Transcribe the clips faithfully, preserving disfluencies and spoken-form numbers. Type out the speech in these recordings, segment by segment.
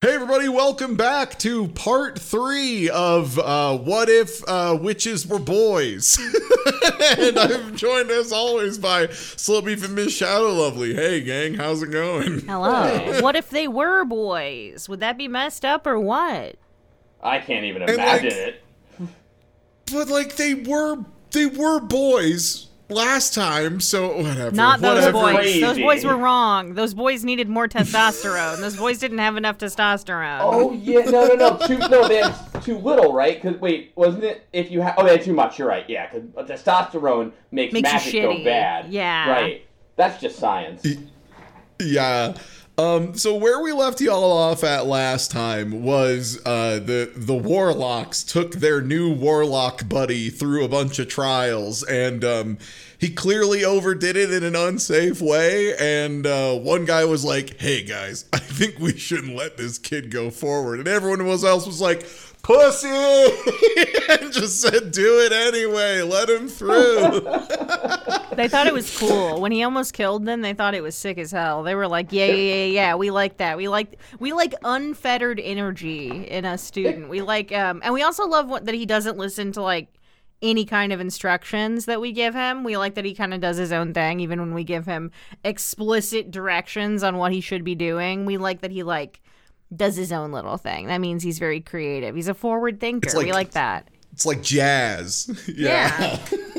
Hey everybody, welcome back to part three of uh, What If uh, Witches Were Boys? And I'm joined as always by Slowbeef and Miss Shadow Lovely. Hey gang, how's it going? Hello. What if they were boys? Would that be messed up or what? I can't even And, imagine like, it. But like they were, they were boys last time, so whatever. Not those whatever. boys. Crazy. Those boys were wrong. Those boys needed more testosterone. Those boys didn't have enough testosterone. Oh yeah, no, no, no, too no, they had too little, right? Because wait, wasn't it if you have? Oh, they had too much. You're right. Yeah, because testosterone makes, Makes you magic go shitty. bad. Yeah. Right. That's just science. Yeah. Um, so where we left y'all off at last time was uh, the the warlocks took their new warlock buddy through a bunch of trials, and um, he clearly overdid it in an unsafe way. And uh, one guy was like, "Hey guys, I think we shouldn't let this kid go forward," and everyone else was like, "Pussy!" and just said, "Do it anyway. Let him through." They thought it was cool. When he almost killed them, they thought it was sick as hell. They were like, yeah, yeah, yeah, yeah, we like that. We like we like unfettered energy in a student. We like, um, and we also love what, that he doesn't listen to, like, any kind of instructions that we give him. We like that he kind of does his own thing, even when we give him explicit directions on what he should be doing. We like that he, like, does his own little thing. That means he's very creative. He's a forward thinker. like- we like that. It's like jazz. Yeah.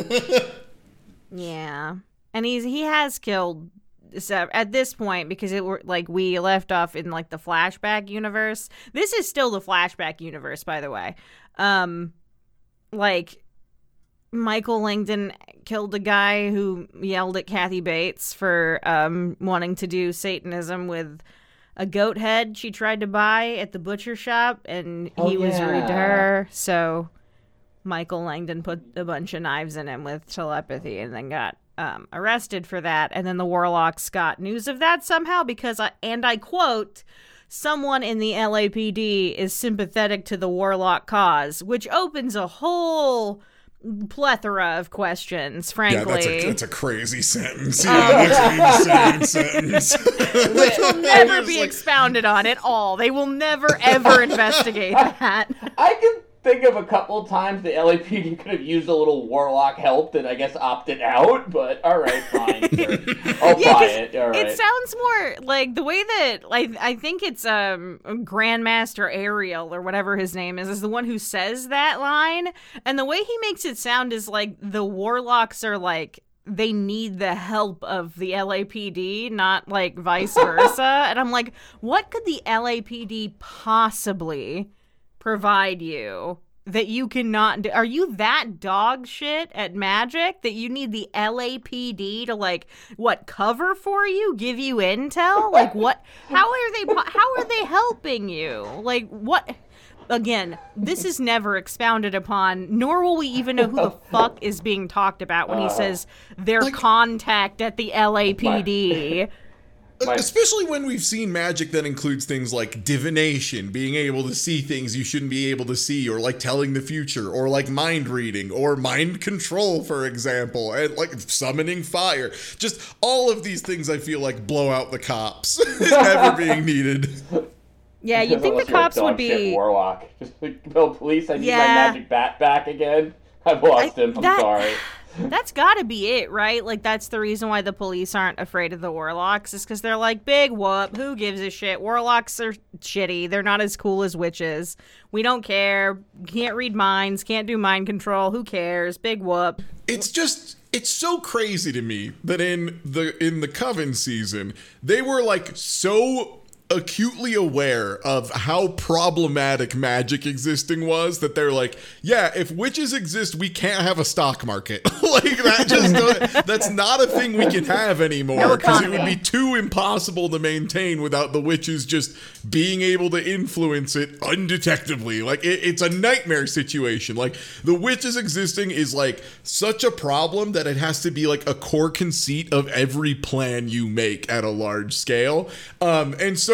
Yeah, and he's he has killed so at this point, because it were like we left off in like the flashback universe. This is still the flashback universe, by the way. Um, like Michael Langdon killed a guy who yelled at Kathy Bates for um wanting to do Satanism with a goat head she tried to buy at the butcher shop, and he Oh, was rude to yeah. her. So Michael Langdon put a bunch of knives in him with telepathy and then got um, arrested for that. And then the Warlocks got news of that somehow because, I, and I quote, someone in the L A P D is sympathetic to the Warlock cause, which opens a whole plethora of questions, frankly. Yeah, that's a, that's a crazy sentence. Yeah, that's an insane sentence. Which will never It's be like- expounded on at all. They will never, ever investigate that. I can think of a couple of times the L A P D could have used a little warlock help that I guess opted out, but all right, fine. Sure. I'll Yeah, buy 'cause it. All right. It sounds more like the way that, like, I think it's um Grandmaster Ariel or whatever his name is, is the one who says that line. And the way he makes it sound is like the Warlocks are like, they need the help of the L A P D, not like vice versa. And I'm like, what could the L A P D possibly provide you that you cannot do? Are you that dog shit at magic that you need the L A P D to, like, what, cover for you, give you intel? Like, what, how are they how are they helping you? Like, what? Again, this is never expounded upon, nor will we even know who the fuck is being talked about when he says their like- contact at the L A P D. My- Especially when we've seen magic that includes things like divination, being able to see things you shouldn't be able to see, or like telling the future, or like mind reading, or mind control, for example, and like summoning fire. Just all of these things I feel like blow out the cops ever being needed. Yeah, you'd think the Unless you're a cops would dog shit be... warlock. Just like, well, police, I need Yeah. my magic bat back again. I've lost I- him. I'm that- sorry. That's gotta be it, right? Like, that's the reason why the police aren't afraid of the Warlocks, is because they're like, big whoop, who gives a shit? Warlocks are shitty. They're not as cool as witches. We don't care. Can't read minds, can't do mind control. Who cares? Big whoop. It's just it's so crazy to me that in the in the Coven season, they were like so acutely aware of how problematic magic existing was that they're like, yeah, if witches exist, we can't have a stock market. Like that just that's not a thing we can have anymore, No because it economy. would be too impossible to maintain without the witches just being able to influence it undetectably. Like it, it's a nightmare situation. Like the witches existing is like such a problem that it has to be like a core conceit of every plan you make at a large scale. Um, and so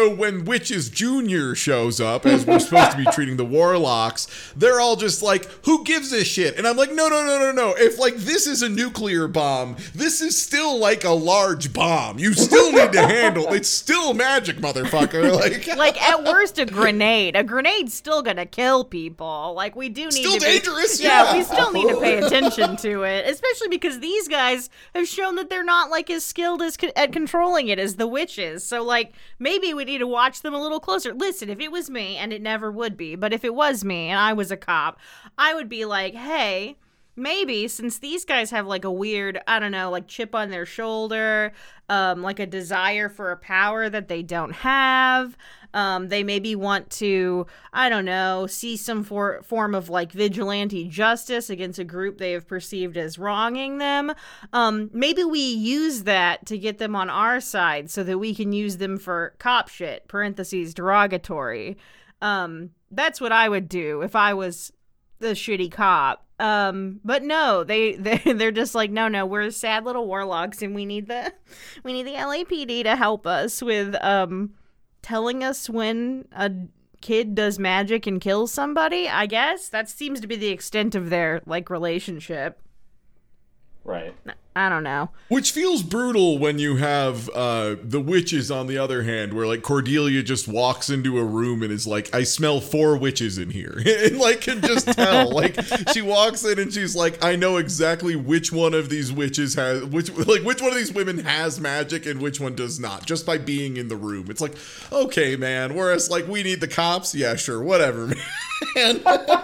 so when Witches Junior shows up, as we're supposed to be treating the warlocks, they're all just like, who gives a shit? And I'm like, no, no, no, no, no. If like this is a nuclear bomb, this is still like a large bomb. You still need to handle. It's still magic, motherfucker. Like, like at worst, a grenade. A grenade's still gonna kill people. Like we do need still to dangerous. Be, yeah, yeah, we still need to pay attention to it, especially because these guys have shown that they're not like as skilled as co- at controlling it as the witches. So like maybe we need to watch them a little closer. Listen, if it was me, and it never would be, but if it was me and I was a cop, I would be like, hey, maybe since these guys have like a weird, I don't know, like chip on their shoulder, um, like a desire for a power that they don't have. Um, they maybe want to, I don't know, see some for- form of like vigilante justice against a group they have perceived as wronging them. Um, maybe we use that to get them on our side so that we can use them for cop shit, parentheses, derogatory. Um, that's what I would do if I was the shitty cop. Um, but no, they, they, they're just like, no, no, we're sad little warlocks and we need the, we need the L A P D to help us with, um, telling us when a kid does magic and kills somebody. I guess that seems to be the extent of their like relationship. Right. I don't know. Which feels brutal when you have uh, the witches on the other hand, where like Cordelia just walks into a room and is like, I smell four witches in here. And like can just tell. Like she walks in and she's like, I know exactly which one of these witches has which like which one of these women has magic and which one does not, just by being in the room. It's like, okay, man. Whereas like we need the cops, yeah, sure, whatever, man.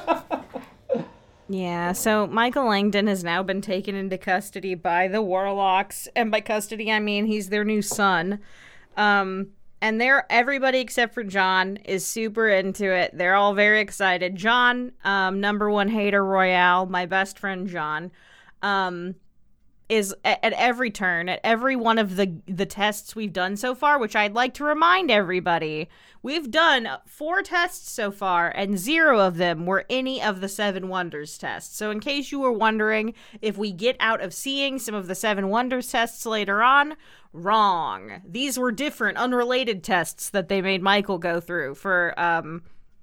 Yeah, so Michael Langdon has now been taken into custody by the Warlocks, and by custody I mean he's their new son. Um, and they're everybody except for John is super into it. They're all very excited. John, um, number one hater royale, my best friend John, um, is at, at every turn, at every one of the the tests we've done so far, which I'd like to remind everybody. We've done four tests so far, and zero of them were any of the Seven Wonders tests. So in case you were wondering if we get out of seeing some of the Seven Wonders tests later on, wrong. These were different, unrelated tests that they made Michael go through for, um,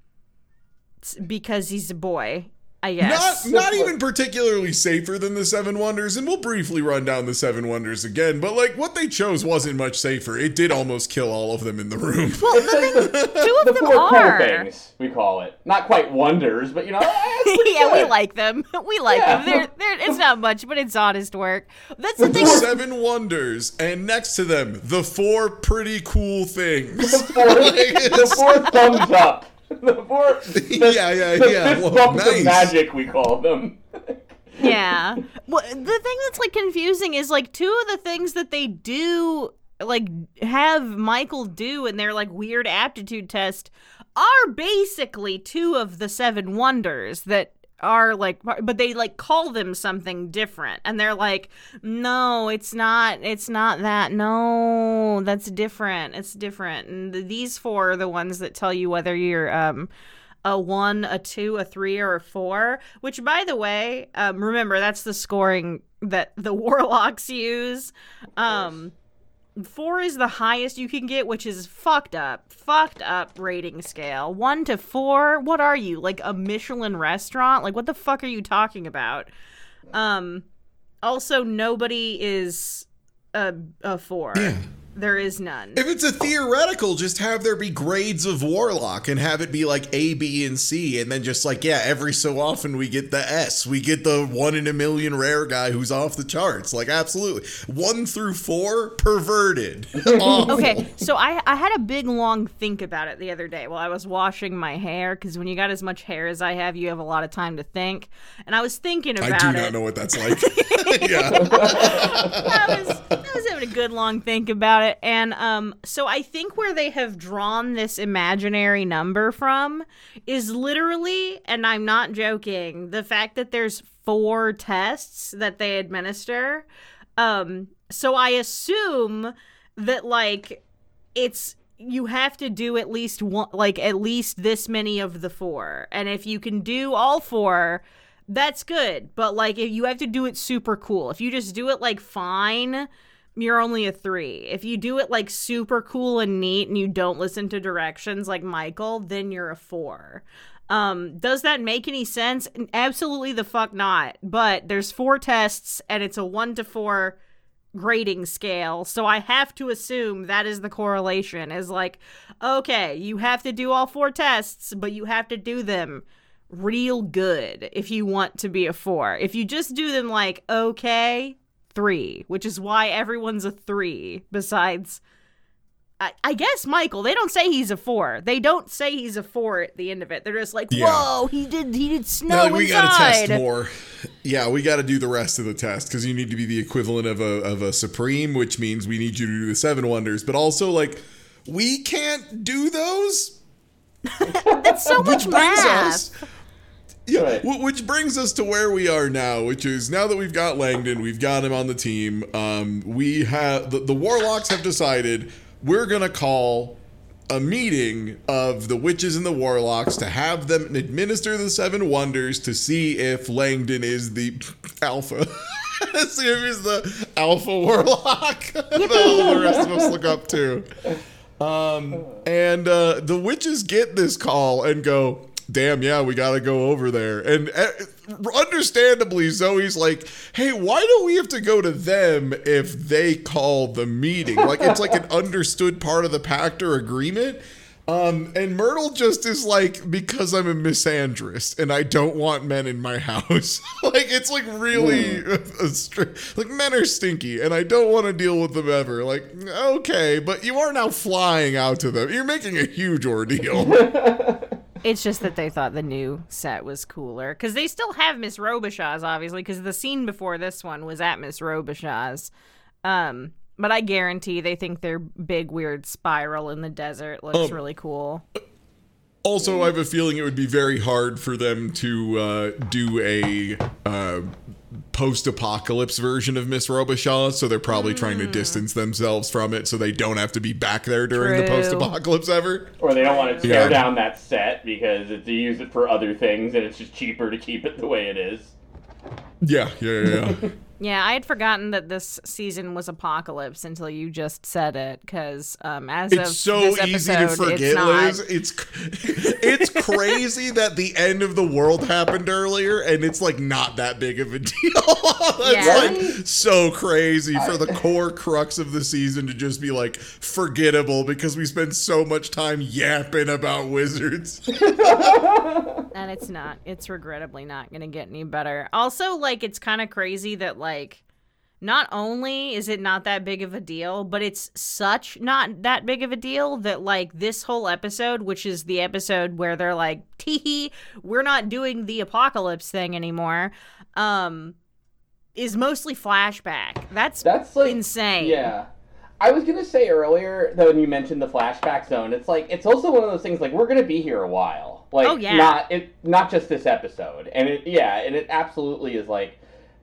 because he's a boy. I guess. Not not even particularly safer than the Seven Wonders, and we'll briefly run down the Seven Wonders again, but like what they chose wasn't much safer. It did almost kill all of them in the room. Well, the thing, two of the them four are. cool things, we call it. Not quite wonders, but you know, eh, yeah, good. we like them. We like Yeah. them. They're, they're, it's not much, but it's honest work. That's the The thing. Seven Wonders, and next to them, the four pretty cool things. The four, the four thumbs up. The four, the, Yeah, yeah, the yeah. fist Well, bumps nice. of magic, we call them. Yeah. Well, the thing that's like confusing is like two of the things that they do, like have Michael do in their like weird aptitude test, are basically two of the Seven Wonders that are like, but they like call them something different, and they're like, no, it's not, it's not that, no, that's different, it's different. And these four are the ones that tell you whether you're um a one, a two, a three, or a four, which by the way, um remember that's the scoring that the Warlocks use. um Four is the highest you can get, which is fucked up, fucked up rating scale. One to four, what are you, like a Michelin restaurant? Like, what the fuck are you talking about? Um, also, nobody is a a four. Yeah. There is none. If it's a theoretical, just have there be grades of Warlock and have it be like A, B, and C, and then just like, yeah, every so often we get the S. We get the one in a million rare guy who's off the charts. Like, absolutely. One through four, perverted. Awful. Okay, so I I had a big long think about it the other day while I was washing my hair, because when you got as much hair as I have, you have a lot of time to think. And I was thinking about it. I do not know what that's like. Yeah. I was I was having a good long think about it, and um so I think where they have drawn this imaginary number from is literally, and I'm not joking, the fact that there's four tests that they administer. Um so I assume that like it's you have to do at least one, like at least this many of the four, and if you can do all four, that's good. But like if you have to do it super cool. If you just do it like fine, you're only a three. If you do it like super cool and neat and you don't listen to directions like Michael, then you're a four. Um, does that make any sense? Absolutely the fuck not. But there's four tests and it's a one to four grading scale. So I have to assume that is the correlation, is like, okay, you have to do all four tests, but you have to do them real good if you want to be a four. If you just do them like, okay, three, which is why everyone's a three besides, I, I guess, Michael. They don't say he's a four. They don't say he's a four at the end of it. They're just like, Yeah. whoa, he did he did snow No, like, we inside. gotta test more. Yeah, we gotta do the rest of the test because you need to be the equivalent of a of a supreme, which means we need you to do the seven wonders. But also, like, we can't do those. That's so much math. Yeah, Right. wh- which brings us to where we are now, which is now that we've got Langdon, we've got him on the team. Um, we have the, the Warlocks have decided we're gonna call a meeting of the witches and the Warlocks to have them administer the seven wonders to see if Langdon is the alpha. See if he's the alpha Warlock that all the rest of us look up to. Um, and uh, the witches get this call and go, damn, yeah, we gotta go over there. And uh, understandably, Zoe's like, hey, why don't we have to go to them if they call the meeting? Like, it's like an understood part of the pact or agreement. Um, and Myrtle just is like, because I'm a misandrist and I don't want men in my house. Like, it's like really, mm. a, a str- like, men are stinky and I don't want to deal with them ever. Like, okay, but you are now flying out to them. You're making a huge ordeal. It's just that they thought the new set was cooler. Because they still have Miss Robichaux's, obviously, because the scene before this one was at Miss Robichaux's. Um, but I guarantee they think their big, weird spiral in the desert looks um, really cool. Also, I have a feeling it would be very hard for them to uh, do a uh, post-apocalypse version of Miss Robichaux, so they're probably mm. trying to distance themselves from it so they don't have to be back there during True. the post-apocalypse ever. Or they don't want to tear Yeah. down that set because it, they use it for other things and it's just cheaper to keep it the way it is. Yeah, yeah, yeah. yeah. Yeah, I had forgotten that this season was Apocalypse until you just said it, because um, as It's of so this easy episode, to forget, it's not. Liz. It's it's crazy that the end of the world happened earlier, and it's like not that big of a deal. It's Yeah. like so crazy for the core crux of the season to just be like forgettable because we spend so much time yapping about wizards. And it's not. It's regrettably not going to get any better. Also, like, it's kind of crazy that, like, not only is it not that big of a deal, but it's such not that big of a deal that, like, this whole episode, which is the episode where they're like, tee we're not doing the apocalypse thing anymore, um, is mostly flashback. That's, That's like insane. Yeah. I was gonna say earlier that when you mentioned the flashback zone, it's like it's also one of those things like we're gonna be here a while. Like Oh, yeah. not it not just this episode. And it yeah, and it absolutely is like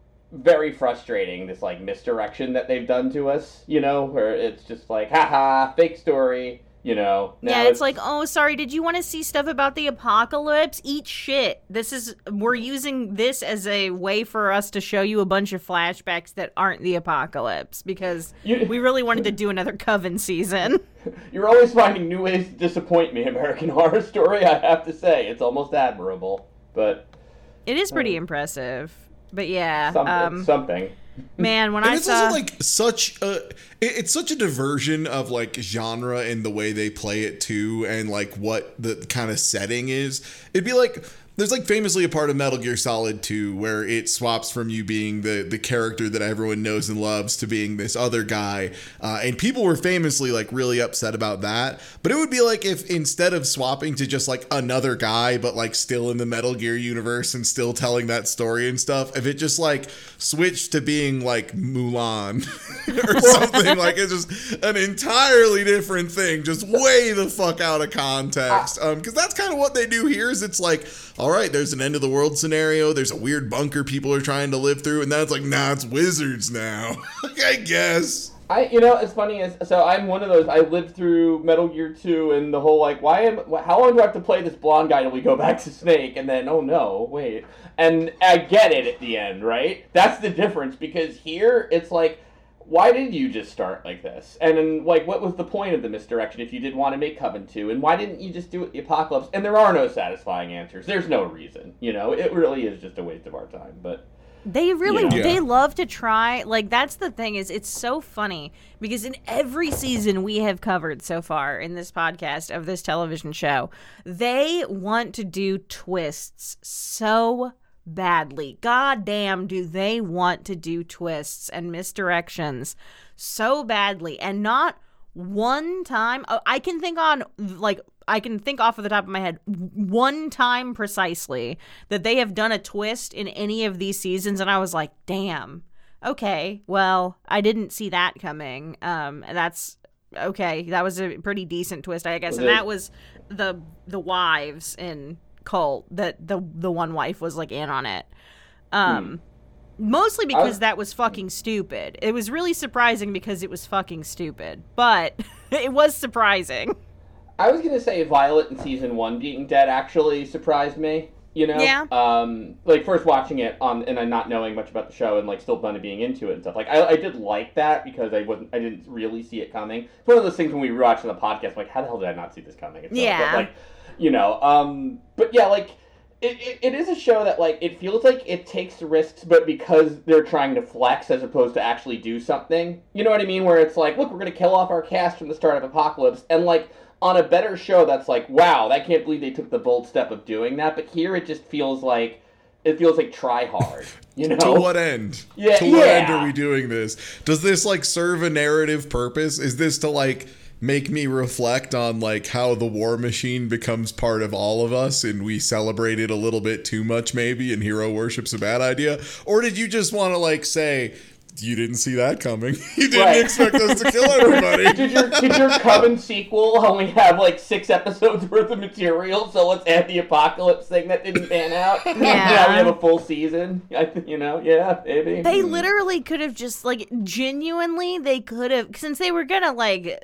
very frustrating, this like misdirection that they've done to us, you know, where it's just like, haha, fake story, you know. Yeah, it's, it's like, oh, sorry, did you want to see stuff about the apocalypse? Eat shit. This is, we're using this as a way for us to show you a bunch of flashbacks that aren't the apocalypse, because You- we really wanted to do another Coven season. You're always finding new ways to disappoint me, American Horror Story, I have to say. It's almost admirable. But It is pretty impressive. But yeah, something um, something. man, when And I it's saw... also like such a it- it's such a diversion of like genre in the way they play it too, and like what the kind of setting is. It'd be like there's like famously a part of Metal Gear Solid two where it swaps from you being the the character that everyone knows and loves to being this other guy, uh, and people were famously like really upset about that. But it would be like if instead of swapping to just like another guy but like still in the Metal Gear universe and still telling that story and stuff, if it just like switched to being like Mulan or something, like it's just an entirely different thing, just way the fuck out of context. Um, because that's kind of what they do here. Is it's like, all right, there's an end of the world scenario. There's a weird bunker people are trying to live through, and now it's like, nah, it's wizards now. Like, I guess. I, you know, it's funny is so I'm one of those. I lived through Metal Gear two and the whole like, why am, how long do I have to play this blonde guy till we go back to Snake? And then, oh no, wait, and I get it at the end, right? That's the difference, because here it's like, why did you just start like this? And then, like, what was the point of the misdirection if you did want to make Coven two? And why didn't you just do it the Apocalypse? And there are no satisfying answers. There's no reason, you know? It really is just a waste of our time, but... They really, You know. they Yeah. love to try. Like, that's the thing is, it's so funny because in every season we have covered so far in this podcast of this television show, they want to do twists so badly. God damn, do they want to do twists and misdirections so badly. And not one time, oh, I can think on, like, I can think off of the top of my head one time precisely that they have done a twist in any of these seasons, and I was like, damn, okay, well, I didn't see that coming. Um, that's okay. That was a pretty decent twist, I guess, Was and it- that was the the wives in Cult that the the one wife was like in on it. Um. Mostly because was- that was fucking stupid. It was really surprising because it was fucking stupid, but it was surprising. I was gonna say Violet in season one being dead actually surprised me. You know, Yeah. Um, like first watching it on and I'm not knowing much about the show and like still kind of being into it and stuff. Like I, I did like that because I wasn't, I didn't really see it coming. It's one of those things when we rewatch the podcast, like how the hell did I not see this coming? And stuff. Yeah. But, like, you know, um, but yeah, like. It, it, it is a show that, like, it feels like it takes risks, but because they're trying to flex as opposed to actually do something. You know what I mean? Where it's like, look, we're going to kill off our cast from the start of Apocalypse. And, like, on a better show that's like, wow, I can't believe they took the bold step of doing that. But here it just feels like, it feels like try hard. You know? To what end? Yeah, to what end yeah. are we doing this? Does this, like, serve a narrative purpose? Is this to, like, make me reflect on, like, how the war machine becomes part of all of us and we celebrate it a little bit too much maybe and hero worship's a bad idea? Or did you just want to, like, say, you didn't see that coming? You didn't Right. expect us to kill everybody? Did your, did your Coven sequel only have, like, six episodes worth of material, so let's add the Apocalypse thing that didn't pan out? Yeah. Now we have a full season? I th- you know, yeah, maybe. They literally could have just, like, genuinely, they could have, since they were gonna, like,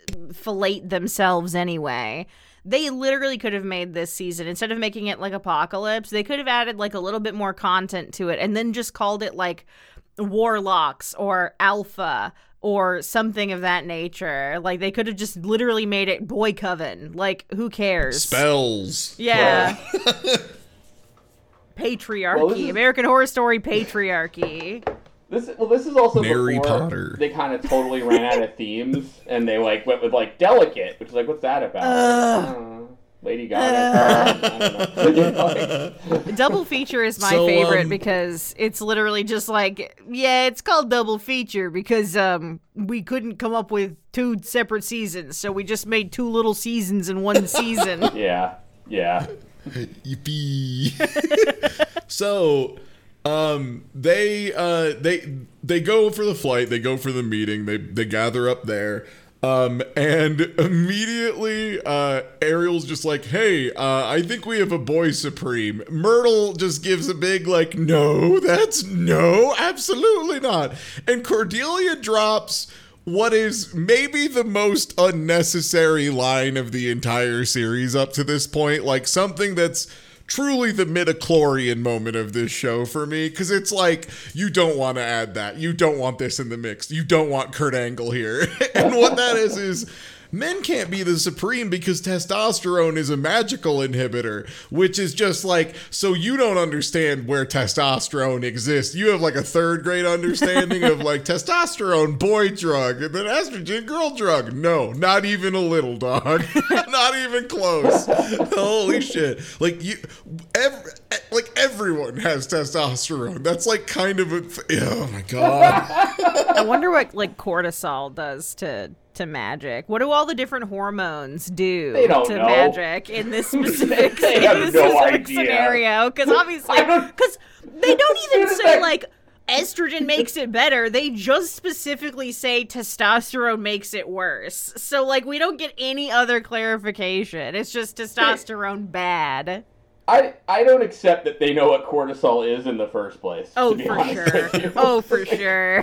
fillet themselves anyway, they literally could have made this season, instead of making it like Apocalypse, they could have added, like, a little bit more content to it and then just called it, like, Warlocks or Alpha or something of that nature. Like, they could have just literally made it Boy Coven. Like, who cares? Spells. Yeah. Patriarchy. Well, this is- American Horror Story patriarchy. This well, this is also Harry before Potter. they kind of totally ran out of themes, and they like went with like Delicate, which is like, what's that about? Like, uh, Lady Gaga. I don't know. Like, Double feature is my So, favorite um, because it's literally just like, yeah, it's called double feature because um we couldn't come up with two separate seasons, so we just made two little seasons in one season. yeah, yeah. Yippee. So, um, they uh they they go for the flight, they go for the meeting, they they gather up there. Um, and immediately, uh, Ariel's just like, hey, uh, I think we have a boy supreme. Myrtle just gives a big, like, no, that's no, absolutely not. And Cordelia drops what is maybe the most unnecessary line of the entire series up to this point, like something that's truly the midichlorian moment of this show for me, because it's like, you don't want to add that. You don't want this in the mix. You don't want Kurt Angle here. And what that is is men can't be the supreme because testosterone is a magical inhibitor, which is just like, so you don't understand where testosterone exists. You have like a third grade understanding of like testosterone, boy drug, and then estrogen, girl drug. No, not even a little, dog. Not even close. Holy shit. Like you, every, like everyone has testosterone. That's like kind of a, oh my God. I wonder what like cortisol does to to magic. What do all the different hormones do They don't to know. magic in this specific, They have in this no specific idea. scenario? Because obviously, I don't- because they don't even As soon as say I- like estrogen makes it better. They just specifically say testosterone makes it worse. So like we don't get any other clarification. It's just testosterone bad. I I don't accept that they know what cortisol is in the first place. Oh, to be for honest sure. with you. Oh, for sure.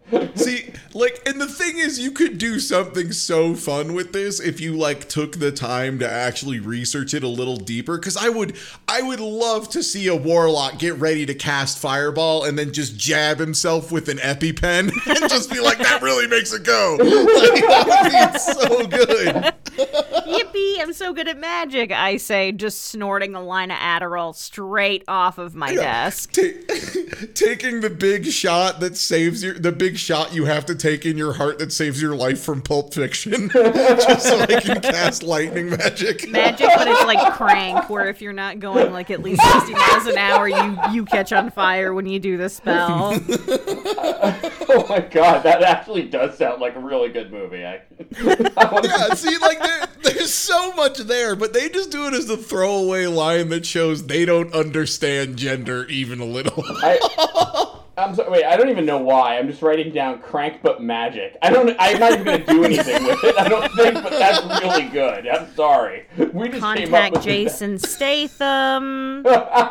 See, like, and the thing is, you could do something so fun with this if you like took the time to actually research it a little deeper. Because I would, I would love to see a warlock get ready to cast Fireball and then just jab himself with an EpiPen and just be like, "That really makes it go." Like, that would be so good. Yippee! I'm so good at magic. I say, just snorting a line of Adderall straight off of my Yeah. desk. Ta- taking the big shot that saves your, the big shot you have to take in your heart that saves your life from Pulp Fiction, just so I can cast lightning magic. Magic, but it's like Crank, where if you're not going like at least sixty miles an hour, you you catch on fire when you do the spell. Oh my god, that actually does sound like a really good movie. I, I wanna- Yeah, see, like there, there's so much there, but they just do it as the throwaway line that shows they don't understand gender even a little. I, I'm sorry, wait, I don't even know why. I'm just writing down Crank but magic. I don't, I'm not even going to do anything with it, I don't think, but that's really good. I'm sorry. We just came up Contact with Jason Statham.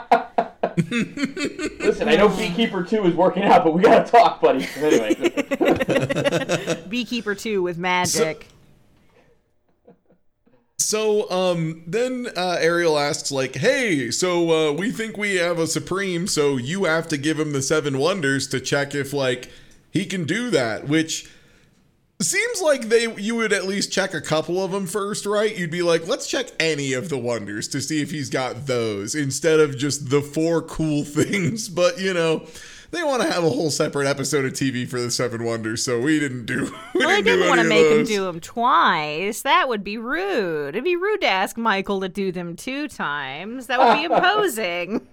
Listen, I know Beekeeper two is working out, but we got to talk, buddy. Anyway. Beekeeper two with magic. So, um, then uh, Ariel asks, like, "Hey, so uh, we think we have a Supreme, so you have to give him the Seven Wonders to check if, like, he can do that." Which seems like they you would at least check a couple of them first, right? You'd be like, let's check any of the wonders to see if he's got those instead of just the four cool things. But, you know, they want to have a whole separate episode of T V for the Seven Wonders, so we didn't do. We Well, I didn't do didn't want to any make of him those. do them twice. That would be rude. It'd be rude to ask Michael to do them two times. That would be imposing.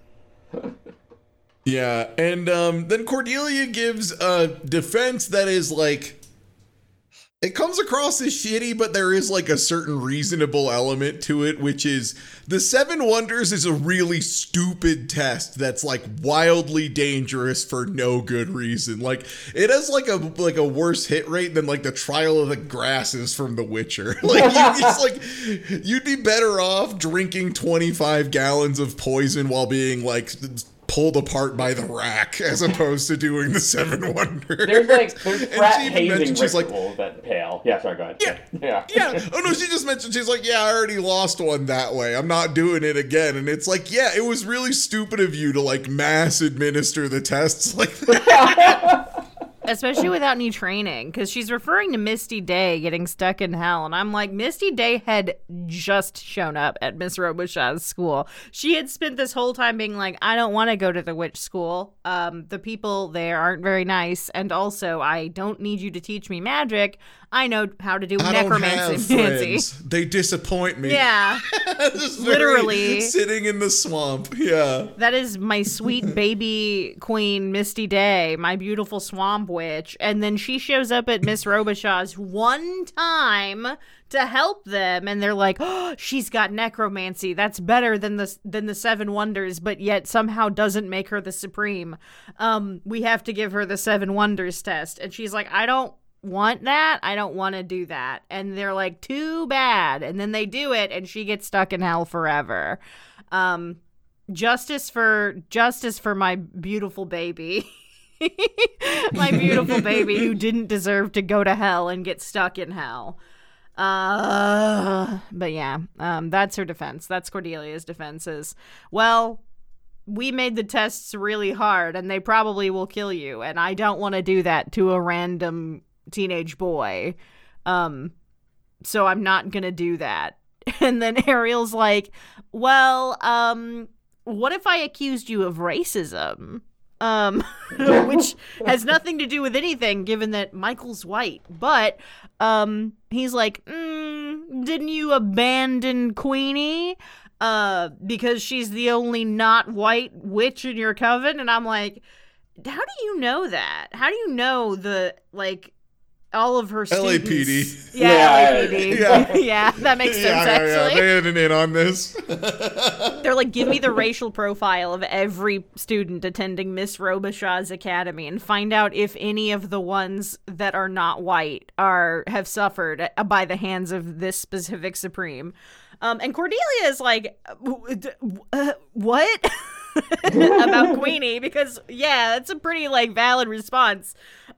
Yeah, and um, then Cordelia gives a defense that is like, it comes across as shitty, but there is like a certain reasonable element to it, which is the Seven Wonders is a really stupid test that's like wildly dangerous for no good reason. Like it has like a like a worse hit rate than like the Trial of the Grasses from The Witcher. Like you, it's like you'd be better off drinking twenty-five gallons of poison while being like pulled apart by the rack as opposed to doing the Seven Wonders. There's like there's And frat she even hazing mentioned she's like, rituals that pale. Yeah, sorry, go ahead. Yeah. yeah. yeah. Oh no, she just mentioned she's like, yeah, I already lost one that way. I'm not doing it again. And it's like, yeah, it was really stupid of you to like mass administer the tests like that. Especially without any training, because she's referring to Misty Day getting stuck in hell. And I'm like, Misty Day had just shown up at Miss Robichaud's school. She had spent this whole time being like, I don't want to go to the witch school. Um, the people there aren't very nice. And also, I don't need you to teach me magic. I know how to do I don't have necromancy. friends. They disappoint me. Yeah. Just very Literally. sitting in the swamp. Yeah. That is my sweet baby queen, Misty Day, my beautiful swamp witch. And then she shows up at Miss Robichaud's one time to help them, and they're like, oh, she's got necromancy. That's better than the than the Seven Wonders, but yet somehow doesn't make her the supreme. Um, we have to give her the Seven Wonders test. And she's like, I don't want that. I don't want to do that. And they're like, too bad. And then they do it, and she gets stuck in hell forever. Um, justice for justice for my beautiful baby. My beautiful baby who didn't deserve to go to hell and get stuck in hell. Uh, but yeah, um, that's her defense. That's Cordelia's defenses. Well, we made the tests really hard, and they probably will kill you, and I don't want to do that to a random teenage boy. Um, so I'm not gonna do that. And then Ariel's like, well, um, what if I accused you of racism? Um, which has nothing to do with anything, given that Michael's white. But um, he's like, mm, didn't you abandon Queenie uh, because she's the only not white witch in your coven? And I'm like, how do you know that? How do you know the, like, all of her students? L A P D. Yeah, Yeah, L A P D. yeah. Yeah, that makes sense, yeah, yeah, actually. yeah. They had an in on this. They're like, give me the racial profile of every student attending Miss Robichaud's academy and find out if any of the ones that are not white are have suffered by the hands of this specific supreme. Um, and Cordelia is like, uh, what? About Queenie, because yeah, that's a pretty like valid response.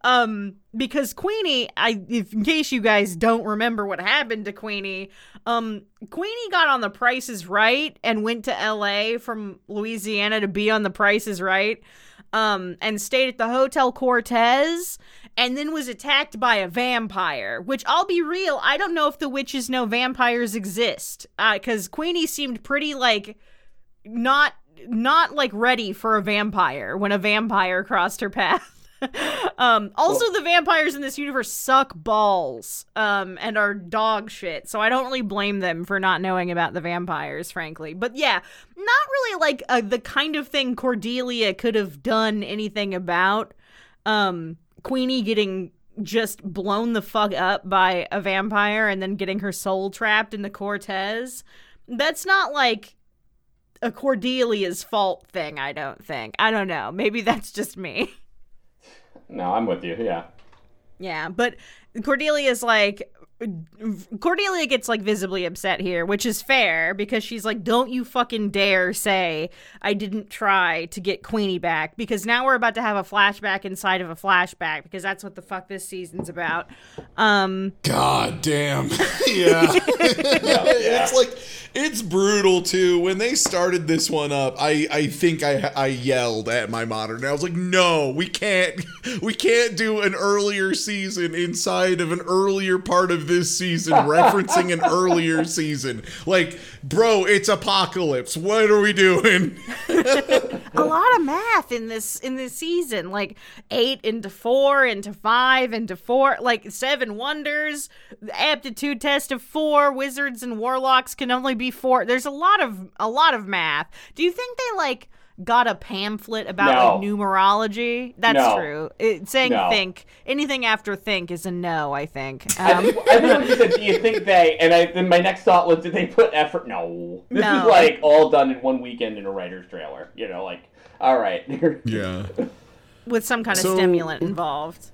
Um, because Queenie, I, if, in case you guys don't remember what happened to Queenie, um, Queenie got on The Price is Right and went to L A from Louisiana to be on The Price is Right, um, and stayed at the Hotel Cortez, and then was attacked by a vampire, which, I'll be real, I don't know if the witches know vampires exist, uh, because Queenie seemed pretty, like, not, not, like, ready for a vampire when a vampire crossed her path. um, also, well, the vampires in this universe suck balls um, and are dog shit, so I don't really blame them for not knowing about the vampires, frankly. But yeah, not really like uh, the kind of thing Cordelia could have done anything about. Um, Queenie getting just blown the fuck up by a vampire and then getting her soul trapped in the Cortez. That's not like a Cordelia's fault thing, I don't think. I don't know. Maybe that's just me. No, I'm with you, yeah. Yeah, but Cordelia's like, Cordelia gets like visibly upset here, which is fair because she's like, don't you fucking dare say I didn't try to get Queenie back, because now we're about to have a flashback inside of a flashback, because that's what the fuck this season's about. Um, God damn. yeah. yeah. It's like, it's brutal too. When they started this one up, I, I think I I yelled at my monitor and I was like, no, we can't we can't do an earlier season inside of an earlier part of this season referencing an earlier season. Like, bro, it's Apocalypse. What are we doing? A lot of math in this in this season, like eight into four into five into four, like seven wonders, the aptitude test of four, wizards and warlocks can only be four. There's a lot of a lot of math. Do you think they like got a pamphlet about no. like numerology? That's no. true. It, saying no. think, anything after think is a no, I think. Um, I think, I think when you said, do you think they, and I, then my next thought was, did they put effort? No. This no. is like all done in one weekend in a writer's trailer. You know, like, all right. Yeah. With some kind of so, stimulant involved.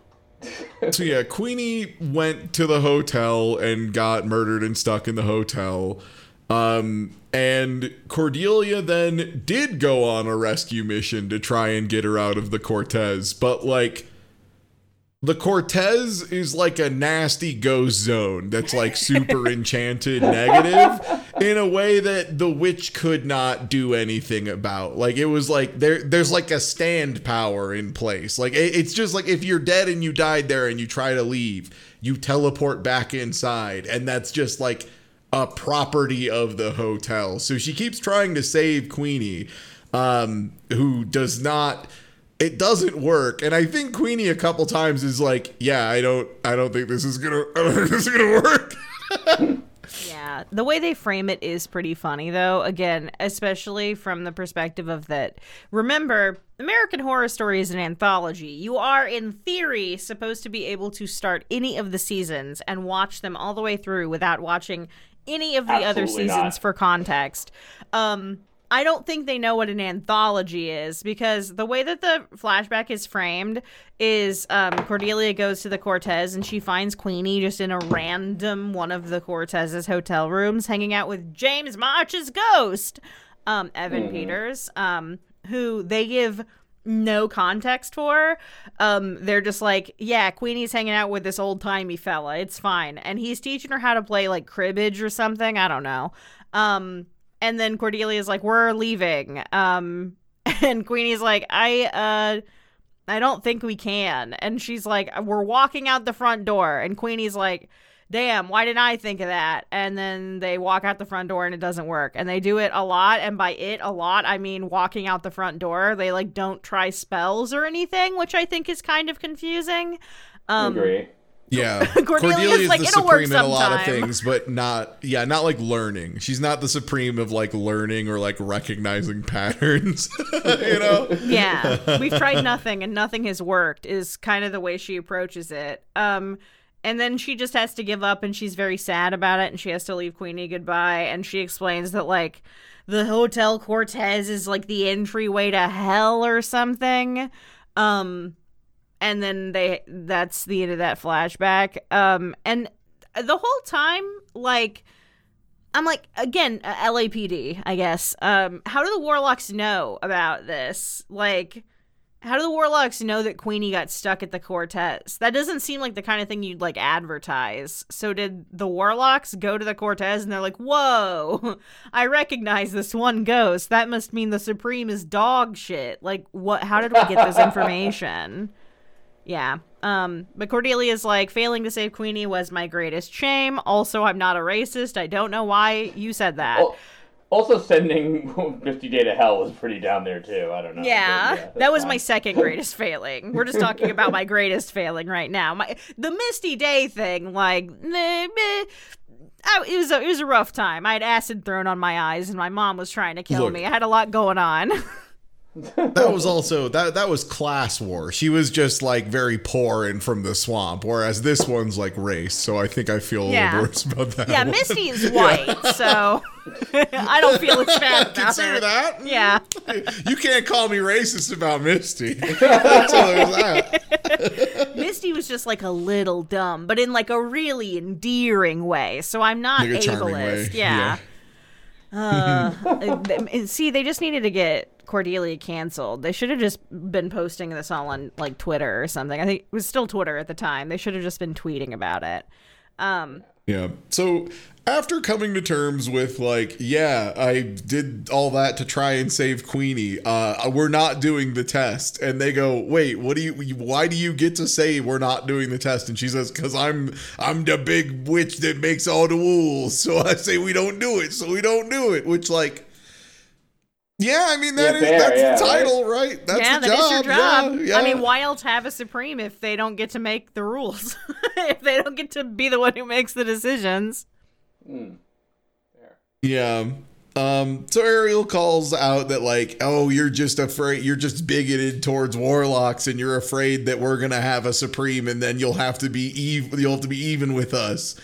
So yeah, Queenie went to the hotel and got murdered and stuck in the hotel. Um, and Cordelia then did go on a rescue mission to try and get her out of the Cortez. But like, the Cortez is like a nasty ghost zone that's like super enchanted negative in a way that the witch could not do anything about. Like, it was like there there's like a stand power in place. Like, it, it's just like if you're dead and you died there and you try to leave, you teleport back inside, and that's just like a property of the hotel. So she keeps trying to save Queenie, um, who does not. It doesn't work, and I think Queenie a couple times is like, "Yeah, I don't, I don't think this is gonna, I don't think this is gonna work." Yeah, the way they frame it is pretty funny, though. Again, especially from the perspective of that. Remember, American Horror Story is an anthology. You are, in theory, supposed to be able to start any of the seasons and watch them all the way through without watching any of the Absolutely other seasons not. for context. Um. I don't think they know what an anthology is, because the way that the flashback is framed is um, Cordelia goes to the Cortez and she finds Queenie just in a random one of the Cortez's hotel rooms hanging out with James March's ghost, um, Evan mm-hmm. Peters, um, who they give no context for. Um, they're just like, yeah, Queenie's hanging out with this old-timey fella. It's fine. And he's teaching her how to play like cribbage or something. I don't know. Um... And then Cordelia's like, we're leaving. Um, and Queenie's like, I, uh, I don't think we can. And she's like, we're walking out the front door. And Queenie's like, damn, why didn't I think of that? And then they walk out the front door and it doesn't work. And they do it a lot. And by it, a lot, I mean walking out the front door. They like don't try spells or anything, which I think is kind of confusing. Um, I agree. Yeah, Cordelia's Cordelia is like, the it'll work supreme in a lot of sometime. things, but not, yeah, not like learning. She's not the supreme of like learning or like recognizing patterns, you know? Yeah, we've tried nothing and nothing has worked is kind of the way she approaches it. Um, and then she just has to give up and she's very sad about it and she has to leave Queenie goodbye. And she explains that like the Hotel Cortez is like the entryway to hell or something. Um... And then they that's the end of that flashback. Um, and the whole time, like, I'm like, again, uh, L A P D, I guess. Um, how do the Warlocks know about this? Like, How do the Warlocks know that Queenie got stuck at the Cortez? That doesn't seem like the kind of thing you'd, like, advertise. So did the Warlocks go to the Cortez and they're like, whoa, I recognize this one ghost. That must mean the Supreme is dog shit. Like, what? How did we get this information? Yeah. Um, but Cordelia's like, failing to save Queenie was my greatest shame. Also, I'm not a racist. I don't know why you said that. Well, also, sending Misty Day to hell was pretty down there, too. I don't know. Yeah, yeah that was fine. my second greatest failing. We're just talking about my greatest failing right now. My The Misty Day thing, like, meh, meh, I, it, was a, it was a rough time. I had acid thrown on my eyes, and my mom was trying to kill Look. me. I had a lot going on. That was also that that was class war. She was just like very poor and from the swamp, whereas this one's like race. So I think I feel a Yeah. little worse about that. Yeah, one. Misty is white, so I don't feel as bad about Consider it. that. Yeah. You can't call me racist about Misty. That's all there's that. Misty was just like a little dumb, but in like a really endearing way. So I'm not Like a charming ableist. way, Yeah. Uh, and see, they just needed to get Cordelia canceled. They should have just been posting this all on like Twitter or something. I think it was still Twitter at the time. They should have just been tweeting about it. Um, Yeah. So after coming to terms with like, yeah, I did all that to try and save Queenie. Uh, we're not doing the test, and they go, wait, what do you? Why do you get to say we're not doing the test? And she says, because I'm I'm the big witch that makes all the rules. So I say we don't do it. So we don't do it. Which like. Yeah, I mean that Yeah, is fair, that's yeah, the title, right? right? That's yeah, the that job. is your job. Yeah, yeah. I mean, why else have a Supreme if they don't get to make the rules? If they don't get to be the one who makes the decisions. Mm. Fair. Yeah. Um, so Ariel calls out that like, oh, you're just afraid, you're just bigoted towards warlocks, and you're afraid that we're gonna have a Supreme, and then you'll have to be even, you'll have to be even with us.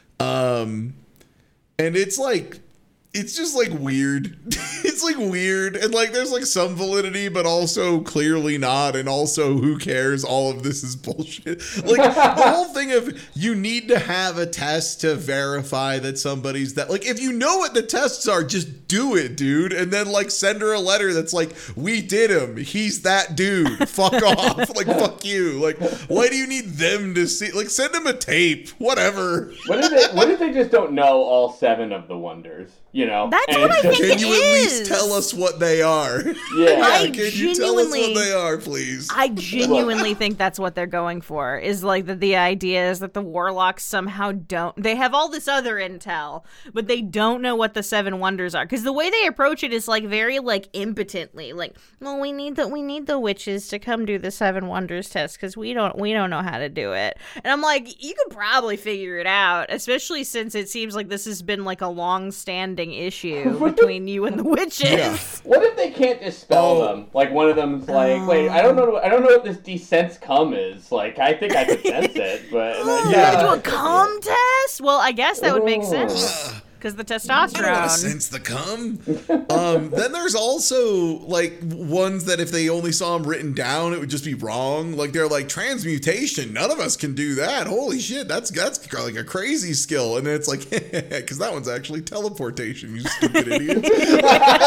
Um, and it's like. It's just like weird. It's like weird. And like there's like some validity, but also clearly not. And also who cares? All of this is bullshit. Like the whole thing of you need to have a test to verify that somebody's that like if you know what the tests are, just do it, dude. And then like send her a letter that's like, we did him. He's that dude. Fuck off. Like fuck you. Like why do you need them to see like send him a tape? Whatever. What if they, what if they just don't know all seven of the wonders? You know, That's and what it's I just- think Can it you at least is. tell us what they are? Yeah. I Can you tell us what genuinely- they are, please? I genuinely think that's what they're going for. Is like that the idea is that the warlocks somehow don't. They have all this other intel, but they don't know what the seven wonders are. Because the way they approach it is like very like impotently. Like, well, we need the we need the witches to come do the seven wonders test because we don't we don't know how to do it. And I'm like, you could probably figure it out, especially since it seems like this has been like a long-standing issue between you and the witches. Yeah. What if they can't dispel Oh. them? Like one of them's like, wait, I don't know, I don't know what this desense cum is. Like, I think I could sense it, but and then, Oh, Yeah. do a cum test? Well, I guess that would make Ooh. sense because the I don't want to testosterone. sense the cum. Um, then there's also like ones that if they only saw them written down, it would just be wrong. Like they're like transmutation. None of us can do that. Holy shit, that's that's like a crazy skill. And then it's like because that one's actually teleportation. You stupid idiots. Maybe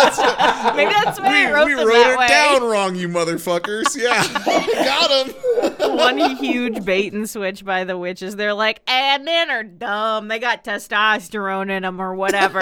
that's why I we wrote we them wrote that it way. down wrong, you motherfuckers. Yeah, got him. One huge bait and switch by the witches. They're like, and men are dumb. They got testosterone in them or whatever.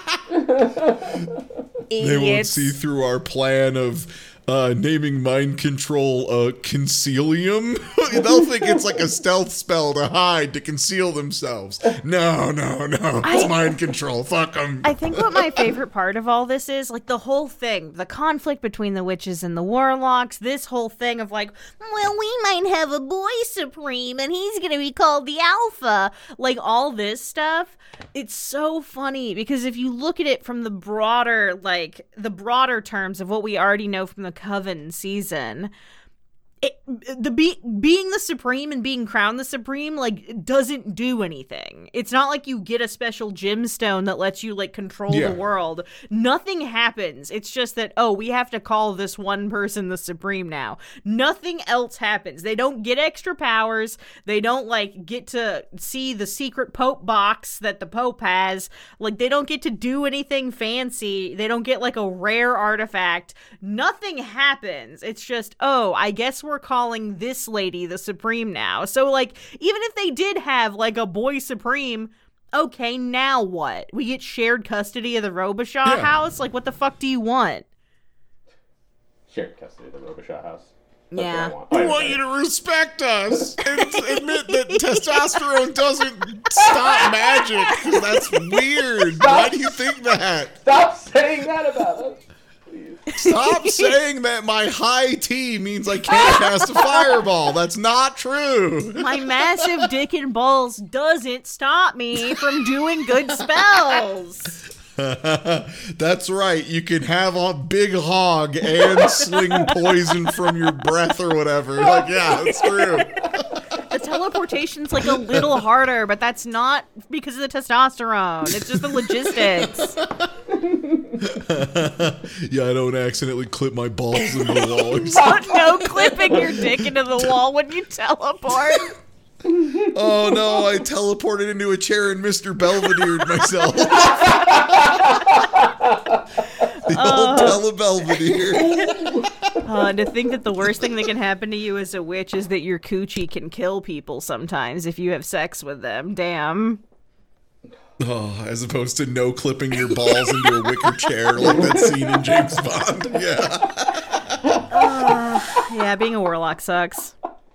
They won't Idiots. see through our plan of uh, naming mind control uh, Concealium. They'll think it's like a stealth spell to hide, to conceal themselves. No, no, no. It's I- mind control. Fuck them. I think what my favorite part of all this is, like, the whole thing, the conflict between the witches and the warlocks, this whole thing of, like, well, we might have a boy supreme, and he's gonna be called the Alpha. Like, all this stuff, it's so funny, because if you look at it from the broader, like, the broader terms of what we already know from the Coven season, It, the be, being the Supreme and being crowned the Supreme, like, it doesn't do anything. It's not like you get a special gemstone that lets you, like, control Yeah. the world. Nothing happens. It's just that, oh, we have to call this one person the Supreme now. Nothing else happens. They don't get extra powers. They don't, like, get to see the secret Pope box that the Pope has. Like, they don't get to do anything fancy. They don't get, like, a rare artifact. Nothing happens. It's just, oh, I guess we're calling this lady the Supreme now. So, like, even if they did have, like, a boy Supreme, okay, now what? We get shared custody of the Robichaud Yeah. house? Like, what the fuck do you want? Shared custody of the Robichaud house. That's Yeah. what I want. I Oh, want okay. you to respect us and admit that testosterone doesn't stop magic, because that's weird. Why do you think that? Stop saying that about us. Please. Stop saying that my high T means I can't cast a fireball. That's not true. My massive dick and balls doesn't stop me from doing good spells. That's right. You can have a big hog and sling poison from your breath or whatever. Like, yeah, that's true. The teleportation's like a little harder, but that's not because of the testosterone. It's just the logistics. Yeah, I don't accidentally clip my balls into the wall. Oh, no clipping your dick into the wall when you teleport. Oh no, I teleported into a chair and Mister Belvedere'd myself. The old telebelvedere. Uh, to think that the worst thing that can happen to you as a witch is that your coochie can kill people sometimes if you have sex with them. Damn. Oh, as opposed to no clipping your balls into a wicker chair like that scene in James Bond. Yeah. Uh, yeah, being a warlock sucks.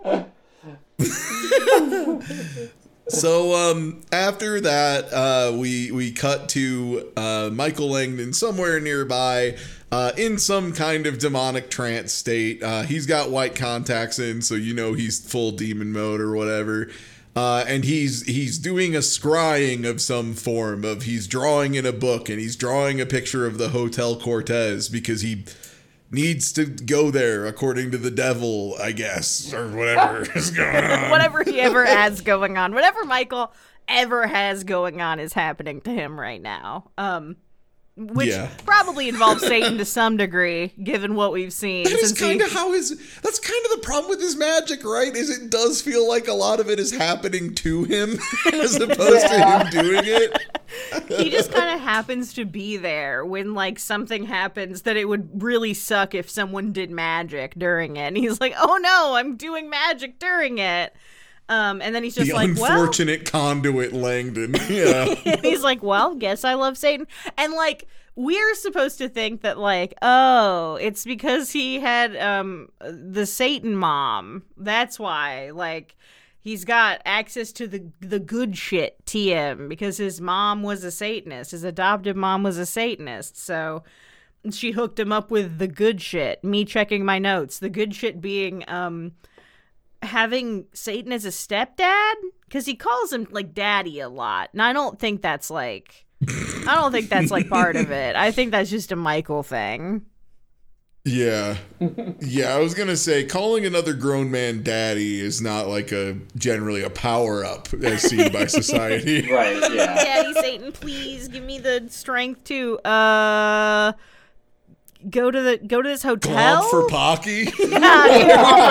So um, after that, uh, we we cut to uh, Michael Langdon somewhere nearby, uh, in some kind of demonic trance state. Uh, he's got white contacts in, so you know he's full demon mode or whatever. Uh, and he's he's doing a scrying of some form. Of he's drawing in a book, and he's drawing a picture of the Hotel Cortez because he needs to go there according to the devil, I guess, or whatever is going on. Whatever he ever has going on, whatever Michael ever has going on is happening to him right now. Um, which Yeah. probably involves Satan to some degree, given what we've seen. That is since he- kind of how his. That's kind of the problem with his magic, right? Is it does feel like a lot of it is happening to him as opposed Yeah. to him doing it. he just kind of happens to be there when like something happens that it would really suck if someone did magic during it. And he's like, "Oh no, I'm doing magic during it." Um, and then he's just The like, unfortunate conduit Langdon. Yeah. well, and he's like, well, guess I love Satan. And like, we're supposed to think that like, oh, it's because he had um the Satan mom. That's why, like, he's got access to the the good shit T M because his mom was a Satanist. His adoptive mom was a Satanist. So she hooked him up with the good shit. Me checking my notes. The good shit being um having Satan as a stepdad, because he calls him like daddy a lot, and I don't think that's like I don't think that's like part of it. I think that's just a Michael thing. Yeah. Yeah, I was going to say calling another grown man daddy is not like a generally a power up as seen by society. Right, yeah. Daddy Satan, please give me the strength to uh go to the go to this hotel. Glob for Pocky. Yeah,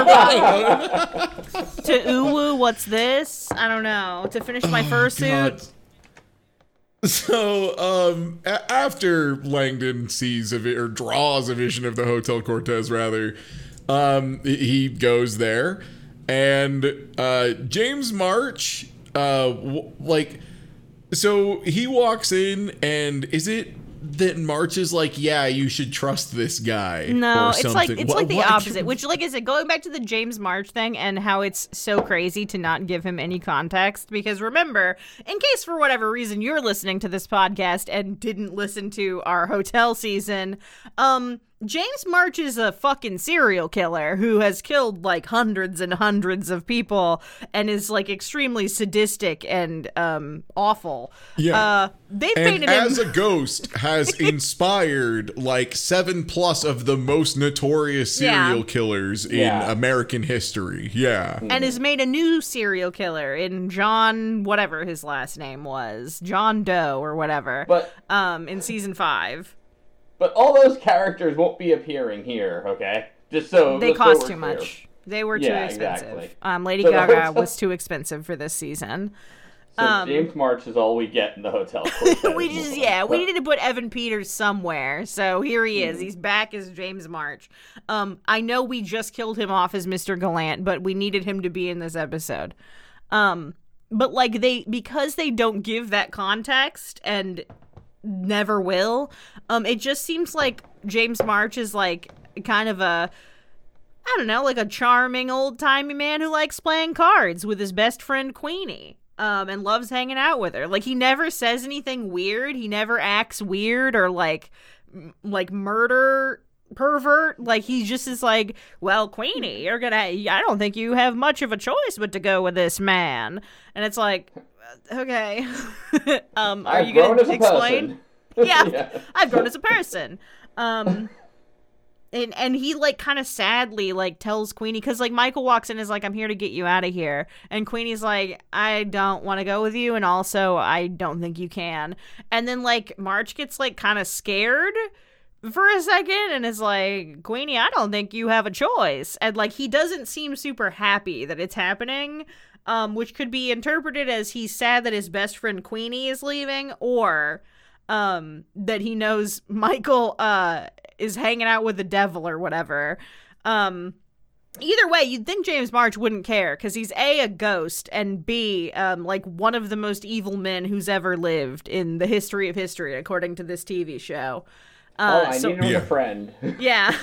glob for Pocky. To Uwu, what's this? I don't know. To finish my fursuit. God. So, um, a- after Langdon sees a vi- or draws a vision of the Hotel Cortez, rather, um, he- he goes there, and uh, James March, uh, w- like, so he walks in, and is it that March is like, yeah, you should trust this guy? No, or it's something? like it's What- like the what- opposite. Which, like I said, going back to the James March thing and how it's so crazy to not give him any context. Because remember, in case for whatever reason you're listening to this podcast and didn't listen to our hotel season, um, James March is a fucking serial killer who has killed like hundreds and hundreds of people and is like extremely sadistic and um awful. Yeah. Uh, they've And painted as him. a ghost has inspired like seven plus of the most notorious serial Yeah. killers in Yeah. American history. Yeah. And has made a new serial killer in John, whatever his last name was, John Doe or whatever. But um, in season five, but all those characters won't be appearing here, okay? Just so they just so cost we're too clear. much. They were too Yeah, expensive. exactly. Um, Lady So the Gaga hotel- was too expensive for this season. So Um, James March is all we get in the hotel. we just yeah we needed to put Evan Peters somewhere, so here he is. He's back as James March. um I know we just killed him off as Mister Gallant, but we needed him to be in this episode. Um but like they because they don't give that context and never will, um it just seems like James March is like kind of a, I don't know, like a charming old-timey man who likes playing cards with his best friend Queenie. Um, and loves hanging out with her. Like, he never says anything weird. He never acts weird or like, m- like murder pervert. Like, he just is like, well, Queenie, you're gonna. I don't think you have much of a choice but to go with this man. And it's like, okay, um, are I've you grown gonna as a explain? person. Yeah, Yeah. I've grown as a person. Um. And and he like kind of sadly like tells Queenie, because like Michael walks in and is like, I'm here to get you out of here, and Queenie's like, I don't want to go with you, and also I don't think you can. And then like March gets like kind of scared for a second and is like, Queenie, I don't think you have a choice. And like he doesn't seem super happy that it's happening, um which could be interpreted as he's sad that his best friend Queenie is leaving, or um that he knows Michael uh is hanging out with the devil or whatever. Um, either way, you'd think James March wouldn't care, because he's A, a ghost, and B, um, like one of the most evil men who's ever lived in the history of history, according to this T V show. Uh, oh, I so, need him as Yeah. a friend. yeah.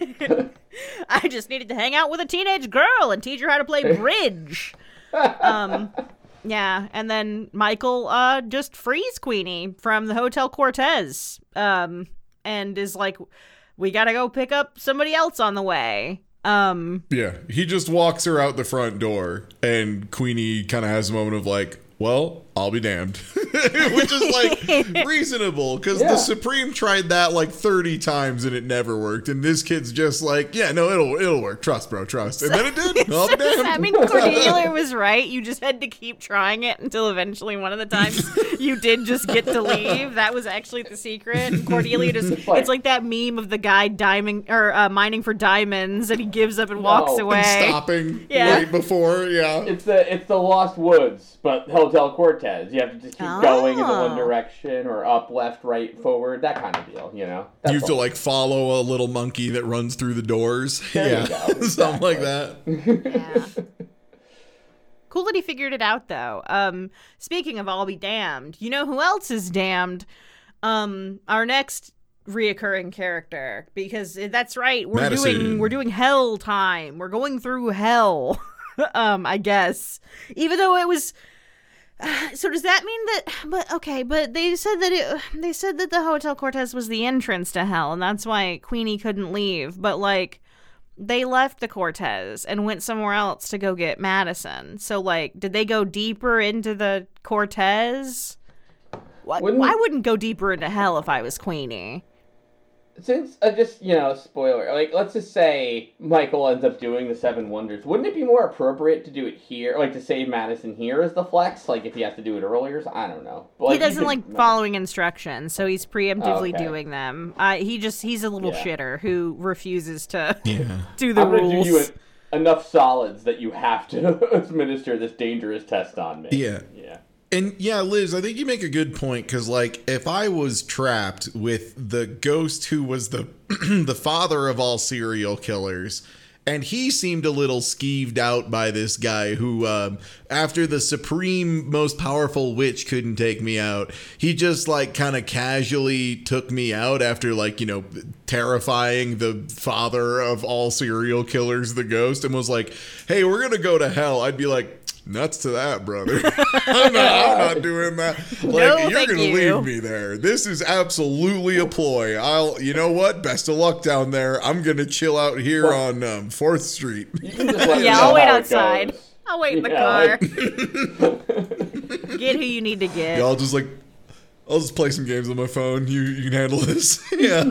I just needed to hang out with a teenage girl and teach her how to play bridge. um, yeah, and then Michael uh, just frees Queenie from the Hotel Cortez. Um, and is like, we gotta go pick up somebody else on the way. Um, Yeah. He just walks her out the front door, and Queenie kind of has a moment of like, well, I'll be damned. Which is like reasonable, because Yeah. the Supreme tried that like thirty times and it never worked. And this kid's just like, yeah, no, it'll it'll work. Trust, bro, trust. And then it did. I'll be does damned. that mean Cordelia was right? You just had to keep trying it until eventually one of the times you did just get to leave. That was actually the secret. And Cordelia just, It's like- it's like that meme of the guy diamond or uh, mining for diamonds, and he gives up and walks No. away. And stopping Yeah. right before, yeah. It's the it's the Lost Woods, but Hotel Cortez. You have to just keep going in the one Oh. direction, or up, left, right, forward, that kind of deal. You know. That's You have to all. like follow a little monkey that runs through the doors. There you yeah. go. Something like Exactly. that. Yeah. Cool that he figured it out, though. Um, speaking of I'll be damned, you know who else is damned? Um, our next reoccurring character, because that's right, we're Madison. doing we're doing hell time. We're going through hell. um, I guess, even though it was. Uh, so does that mean that? But okay, but they said that it. They said that the Hotel Cortez was the entrance to hell, and that's why Queenie couldn't leave. But like, they left the Cortez and went somewhere else to go get Madison. So like, did they go deeper into the Cortez? Why, Wouldn't- I wouldn't go deeper into hell if I was Queenie. Since, uh, just, you know, spoiler, like, let's just say Michael ends up doing the Seven Wonders, wouldn't it be more appropriate to do it here, like, to save Madison here as the flex, like, if he has to do it earlier? I don't know. But, like, he doesn't could- like following instructions, so he's preemptively Okay. doing them. Uh, he just, he's a little Yeah. shitter who refuses to Yeah. do the I'm gonna rules. do you en- enough solids that you have to administer this dangerous test on me. Yeah. Yeah. And yeah, Liz, I think you make a good point, because like if I was trapped with the ghost who was the the father of all serial killers, and he seemed a little skeeved out by this guy who, um, after the supreme most powerful witch couldn't take me out, he just like kind of casually took me out after like, you know, terrifying the father of all serial killers, the ghost, and was like, hey, we're gonna go to hell. I'd be like, nuts to that, brother. I'm, not, I'm not doing that. Like, No, you're thank gonna you. leave me there. This is absolutely a ploy. I'll, you know what? Best of luck down there. I'm gonna chill out here Well, on um, Fourth Street. You can just let me Yeah, know I'll wait how it outside. goes. I'll wait in the Yeah, car. like- Get who you need to get. Yeah, I'll just like, I'll just play some games on my phone. You, you can handle this. Yeah.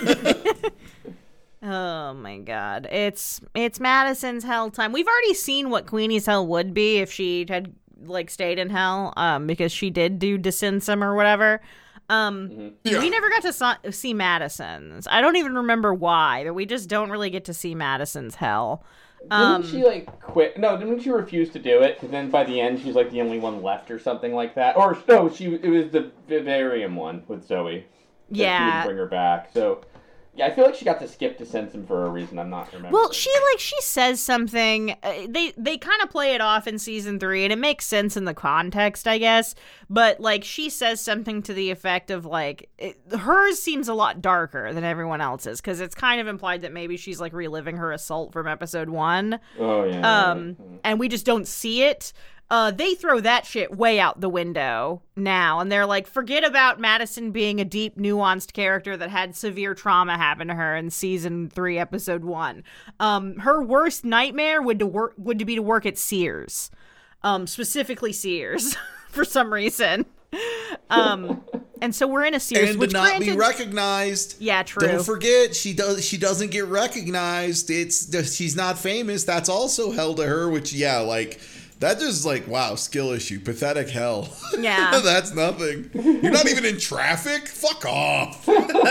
Oh my god. It's it's Madison's hell time. We've already seen what Queenie's hell would be if she had like stayed in hell, um, because she did do Descensum or whatever. Um Mm-hmm. Yeah. we never got to so- see Madison's. I don't even remember why, but we just don't really get to see Madison's hell. Um Didn't she like quit? No, didn't she refuse to do it? Because then by the end, she's like the only one left or something like that. Or no, she it was the Vivarium one with Zoe. that She Yeah. would bring her back. So yeah, I feel like she got to skip Descensum for a reason I'm not remembering. Well, she like she says something. Uh, they they kind of play it off in season three, and it makes sense in the context, I guess. But like she says something to the effect of like it, hers seems a lot darker than everyone else's because it's kind of implied that maybe she's like reliving her assault from episode one, Oh yeah. um, and we just don't see it. Uh, they throw that shit way out the window now, and they're like, forget about Madison being a deep, nuanced character that had severe trauma happen to her in season three, episode one. Um, her worst nightmare would to work would to be to work at Sears, um, specifically Sears, for some reason. Um, and so we're in a Sears, And which to not granted, be recognized. yeah, true. Don't forget, she does. She doesn't get recognized. It's she's not famous. That's also hell to her. Which, yeah, like that just like wow, skill issue, pathetic hell. Yeah. That's nothing. You're not even in traffic. Fuck off.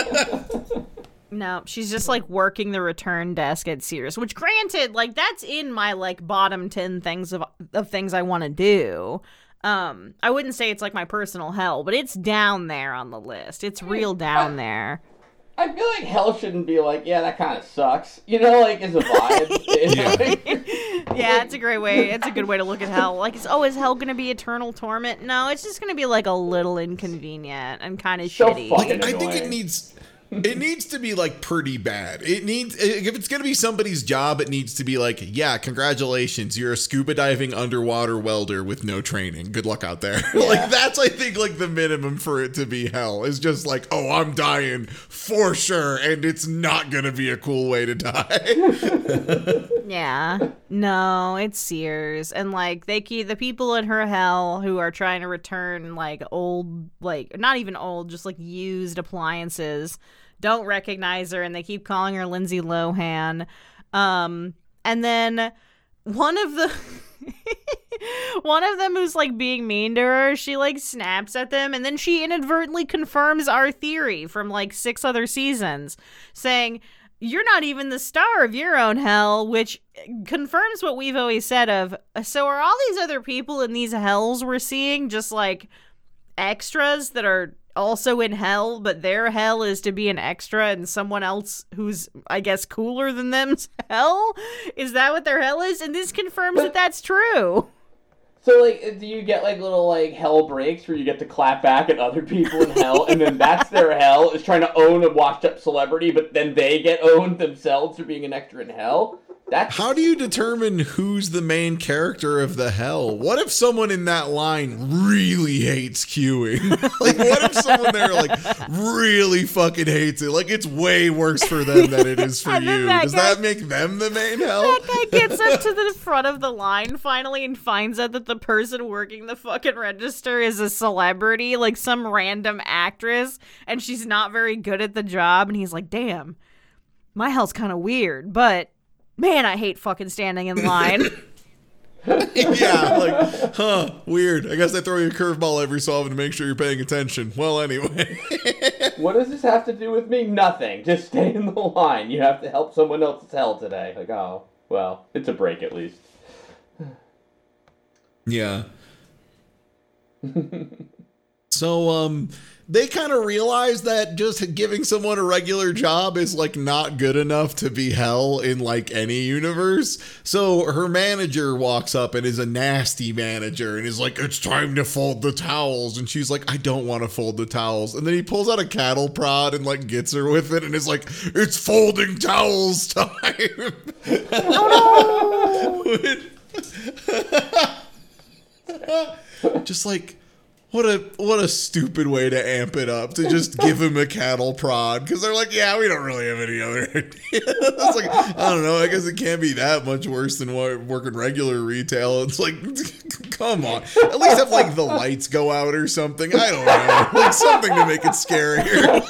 No, she's just like working the return desk at Sears, which granted, like that's in my like bottom ten things of of things I want to do. Um, I wouldn't say it's like my personal hell, but it's down there on the list. It's real down there. I feel like hell shouldn't be like, yeah, that kind of sucks. You know, like as a vibe. Yeah. Yeah, it's a great way. It's a good way to look at hell. Like, it's, oh, is hell gonna be eternal torment? No, it's just gonna be like a little inconvenient and kind of So shitty. fucking I think it annoying. needs it needs to be like pretty bad. It needs if it's gonna be somebody's job, it needs to be like, yeah, congratulations, you're a scuba diving underwater welder with no training. Good luck out there. Like that's I think like the minimum for it to be hell is just like, oh, I'm dying for sure, and it's not gonna be a cool way to die. Yeah. No, it's Sears. And like they keep the people in her hell who are trying to return like old, like not even old, just like used appliances, don't recognize her and they keep calling her Lindsay Lohan. Um and then one of the one of them who's like being mean to her, she like snaps at them and then she inadvertently confirms our theory from like six other seasons, saying you're not even the star of your own hell, which confirms what we've always said of, so are all these other people in these hells we're seeing just like extras that are also in hell, but their hell is to be an extra in someone else who's, I guess, cooler than them's hell? Is that what their hell is? And this confirms that that's true. So, like, do you get, like, little, like, hell breaks where you get to clap back at other people in hell, and then that's their hell, is trying to own a washed-up celebrity, but then they get owned themselves for being an extra in hell? That's... How do you determine who's the main character of the hell? What if someone in that line really hates queuing? Like, what if someone there, like, really fucking hates it? Like, it's way worse for them than it is for And then you. that Does guy- that make them the main hell? That guy gets up to the front of the line finally and finds out that the person working the fucking register is a celebrity, like some random actress, and she's not very good at the job. And he's like, damn, my hell's kind of weird, but man, I hate fucking standing in line. Yeah, like, huh, weird. I guess they throw you a curveball every so often to make sure you're paying attention. Well, anyway. What does this have to do with me? Nothing. Just stay in the line. You have to help someone else's hell today. Like, oh, well, it's a break at least. Yeah. So, um, they kind of realize that just giving someone a regular job is like not good enough to be hell in like any universe. So her manager walks up and is a nasty manager and is like, it's time to fold the towels. And she's like, I don't want to fold the towels. And then he pulls out a cattle prod and like gets her with it and is like, it's folding towels time. Oh no! Just like, what a what a stupid way to amp it up, to just give him a cattle prod, because they're like, yeah, we don't really have any other idea. It's like, I don't know, I guess it can't be that much worse than what, working regular retail. It's like, come on, at least have like the lights go out or something. I don't know, like something to make it scarier.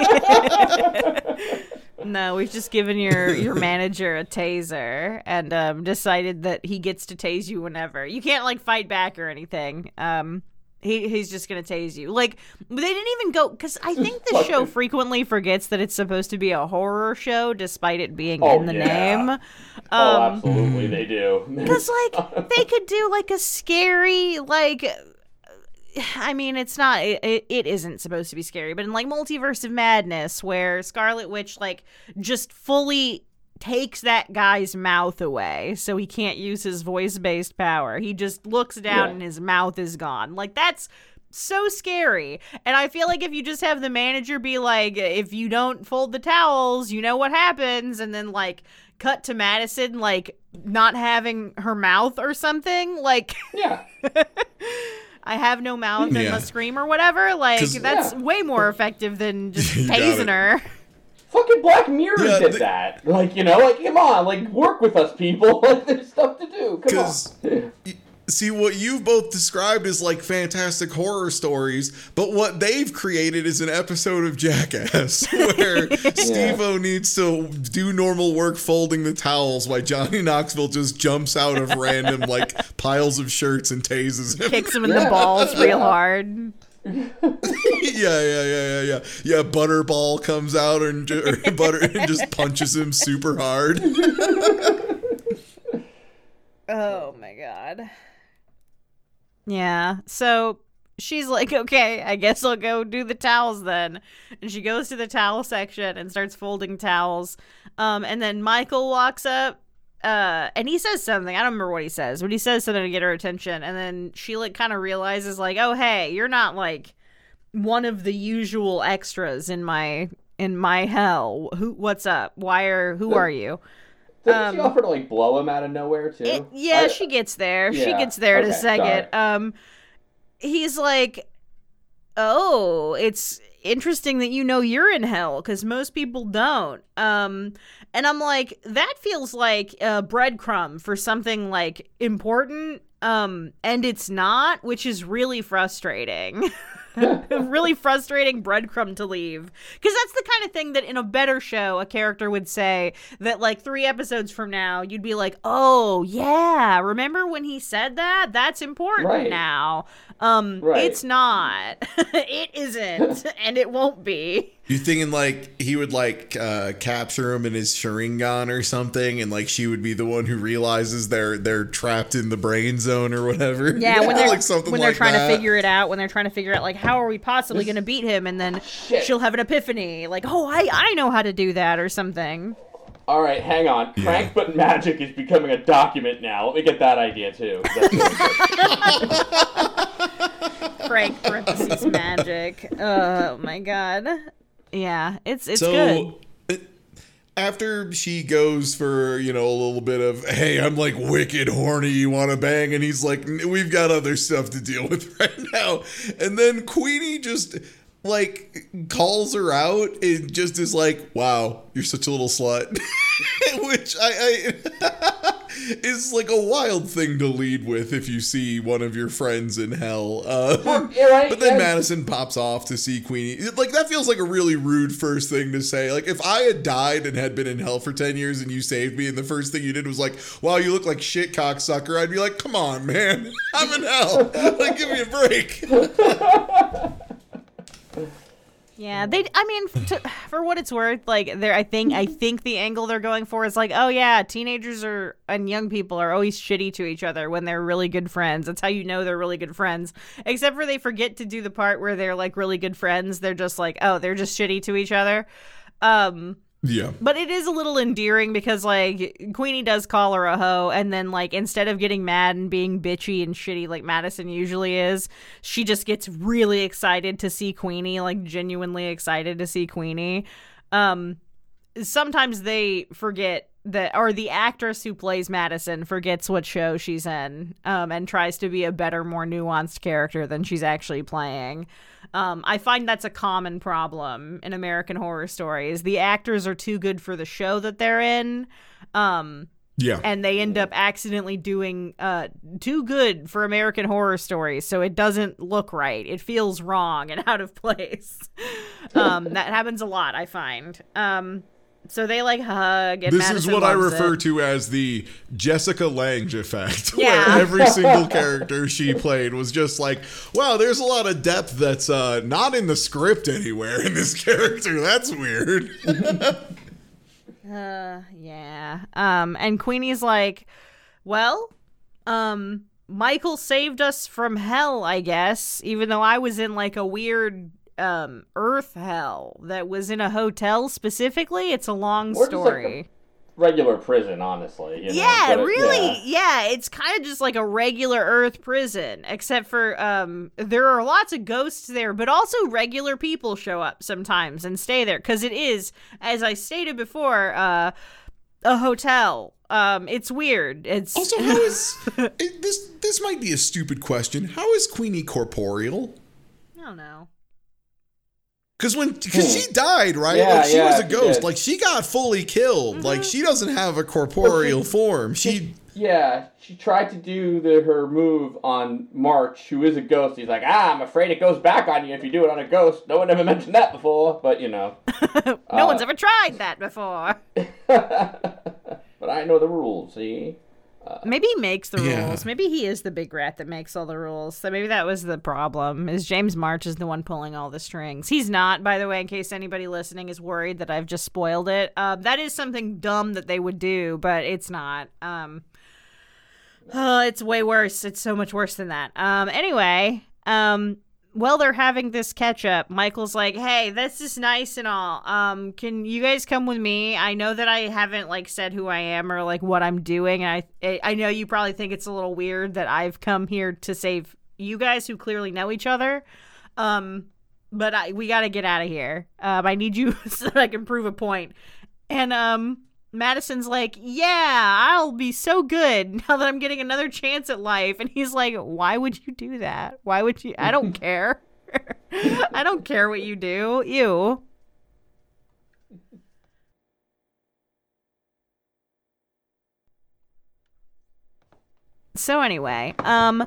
No, we've just given your, your manager a taser and um, decided that he gets to tase you whenever. You can't like fight back or anything. Um, he he's just gonna tase you. Like, they didn't even go, because I think the show frequently forgets that it's supposed to be a horror show, despite it being oh, in the yeah. name. Um, oh, absolutely, they do. Because like they could do like a scary like. I mean, it's not, it, it isn't supposed to be scary, but in like Multiverse of Madness, where Scarlet Witch like just fully takes that guy's mouth away so he can't use his voice-based power. He just looks down yeah. and his mouth is gone. Like, that's so scary. And I feel like if you just have the manager be like, if you don't fold the towels, you know what happens, and then like cut to Madison like not having her mouth or something, like yeah. I have no mouth and yeah. must scream or whatever. Like, that's yeah. way more effective than just tasing her. Fucking Black Mirror yeah, did the- that. Like, you know, like, come on, like, work with us, people. Like, there's stuff to do. Come on. See, what you've both described is like fantastic horror stories, but what they've created is an episode of Jackass where yeah. Steve-O needs to do normal work folding the towels while Johnny Knoxville just jumps out of random like piles of shirts and tases him. Kicks him in the balls real hard. yeah, yeah, yeah, yeah, yeah. Yeah, Butterball comes out and, ju- or butter, and just punches him super hard. Oh my god. Yeah, so she's like, okay, I guess I'll go do the towels then. And she goes to the towel section and starts folding towels. Um, and then Michael walks up, uh, and he says something. I don't remember what he says, but he says something to get her attention. And then she, like, kind of realizes, like, oh, hey, you're not, like, one of the usual extras in my in my hell. Who? What's up? Why are? Who are you? Doesn't um, she offer to, like, blow him out of nowhere, too? It, yeah, I, she gets there. yeah, She gets there in okay, a second. sorry. Um, he's like, oh, it's interesting that you know you're in hell, because most people don't. Um, and I'm like, that feels like a breadcrumb for something, like, important, um, and it's not, which is really frustrating. Really frustrating breadcrumb to leave, because that's the kind of thing that in a better show a character would say that like three episodes from now you'd be like, oh yeah, remember when he said that? That's important right. now. Um right. It's not. It isn't. And it won't be. You're thinking like he would like uh, capture him in his Sharingan or something, and like she would be the one who realizes they're they're trapped in the brain zone or whatever. Yeah, when they're like something when they're like trying that. to figure it out, when they're trying to figure out like how are we possibly going to beat him, and then Shit. she'll have an epiphany, like, oh, I I know how to do that or something. All right, hang on. Yeah. Crank But Magic is becoming a document now. Let me get that idea, too. That's really Crank parentheses magic. Oh my god. Yeah, it's it's so, good. it- After she goes for, you know, a little bit of, hey, I'm like wicked horny, you want to bang? And he's like, we've got other stuff to deal with right now. And then Queenie just, like, calls her out and just is like, wow, you're such a little slut. Which I, I is like a wild thing to lead with if you see one of your friends in hell. Uh, Yeah, right, but then yeah. Madison pops off to see Queenie. Like, that feels like a really rude first thing to say. Like, if I had died and had been in hell for ten years and you saved me and the first thing you did was like, wow, you look like shit, cocksucker, I'd be like, come on, man. I'm in hell. Like, give me a break. Yeah, they. I mean, to, for what it's worth, like they're. I think. I think the angle they're going for is like, oh yeah, teenagers are and young people are always shitty to each other when they're really good friends. That's how you know they're really good friends. Except for they forget to do the part where they're like really good friends. They're just like, oh, they're just shitty to each other. Um. Yeah. But it is a little endearing because, like, Queenie does call her a hoe, and then, like, instead of getting mad and being bitchy and shitty like Madison usually is, she just gets really excited to see Queenie, like, genuinely excited to see Queenie. Um, sometimes they forget that or the actress who plays Madison forgets what show she's in, um, and tries to be a better, more nuanced character than she's actually playing. Um, I find that's a common problem in American Horror Stories. The actors are too good for the show that they're in. Um, Yeah. And they end up accidentally doing uh, too good for American Horror Stories, so it doesn't look right. It feels wrong and out of place. um, that happens a lot, I find. Um, so they like hug. And this Madison is what I loves refer it. to as the Jessica Lange effect, Yeah. where every single character she played was just like, wow, there's a lot of depth that's uh, not in the script anywhere in this character. That's weird. Uh, yeah. Um, and Queenie's like, well, um, Michael saved us from hell, I guess, even though I was in like a weird, um, Earth hell that was in a hotel specifically. It's a long Or just, like, story. regular prison, honestly. You know? Yeah, But it- really. yeah. Yeah, it's kind of just like a regular Earth prison, except for um, there are lots of ghosts there, but also regular people show up sometimes and stay there because it is, as I stated before, uh, a hotel. Um, it's weird. It's Also, how is it- this? This might be a stupid question. How is Queenie corporeal? I don't know. Because when because she died, right? Yeah, like she yeah, was a she ghost. did. Like she got fully killed. Mm-hmm. Like she doesn't have a corporeal form. She Yeah, she tried to do the her move on March, who is a ghost. He's like, ah, I'm afraid it goes back on you if you do it on a ghost. No one ever mentioned that before, but you know. No Uh, one's ever tried that before. But I know the rules, see? Maybe he makes the Yeah. rules. Maybe he is the big rat that makes all the rules. So maybe that was the problem. Is James March is the one pulling all the strings. He's not, by the way, in case anybody listening is worried that I've just spoiled it. Um, that is something dumb that they would do, but it's not. Um, uh, it's way worse. It's so much worse than that. Um, anyway, um, while they're having this catch up, Michael's like, hey, this is nice and all. Um, can you guys come with me? I know that I haven't like said who I am or like what I'm doing. And I I know you probably think it's a little weird that I've come here to save you guys who clearly know each other. Um, but I we got to get out of here. Um, I need you so that I can prove a point. And um, Madison's like, yeah, I'll be so good now that I'm getting another chance at life. And he's like, why would you do that? Why would you? I don't care. I don't care what you do. You. So anyway, um,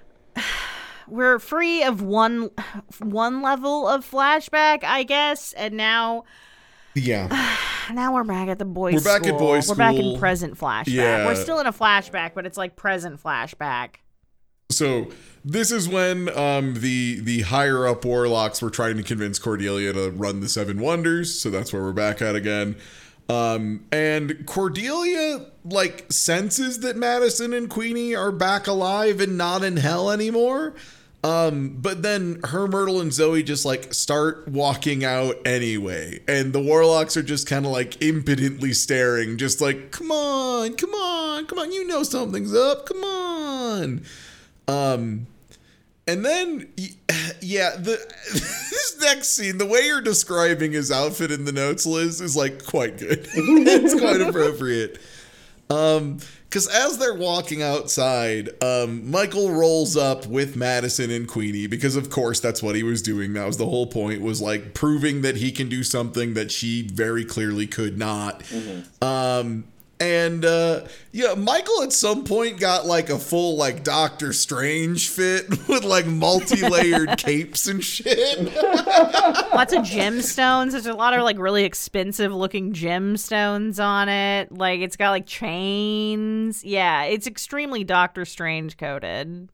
we're free of one, one level of flashback, I guess. And now... yeah. Now we're back at the boys' We're back at school. boys' We're back in school. present flashback. Yeah. We're still in a flashback, but it's like present flashback. So this is when um, the the higher up warlocks were trying to convince Cordelia to run the Seven Wonders. So that's where we're back at again. Um, and Cordelia like senses that Madison and Queenie are back alive and not in hell anymore. Um, but then her, Myrtle, and Zoe just like start walking out anyway. And the warlocks are just kind of like impotently staring, just like, come on, come on, come on. You know something's up. Come on. Um, and then, yeah, the this next scene, the way you're describing his outfit in the notes, Liz, is like quite good. It's quite appropriate. Um, because as they're walking outside, um, Michael rolls up with Madison and Queenie because, of course, that's what he was doing. That was the whole point, was like proving that he can do something that she very clearly could not. Mm-hmm. Um, and uh, yeah, Michael at some point got like a full like Doctor Strange fit with like multi-layered capes and shit. Lots of gemstones. There's a lot of like really expensive looking gemstones on it. Like it's got like chains. Yeah, it's extremely Doctor Strange coded.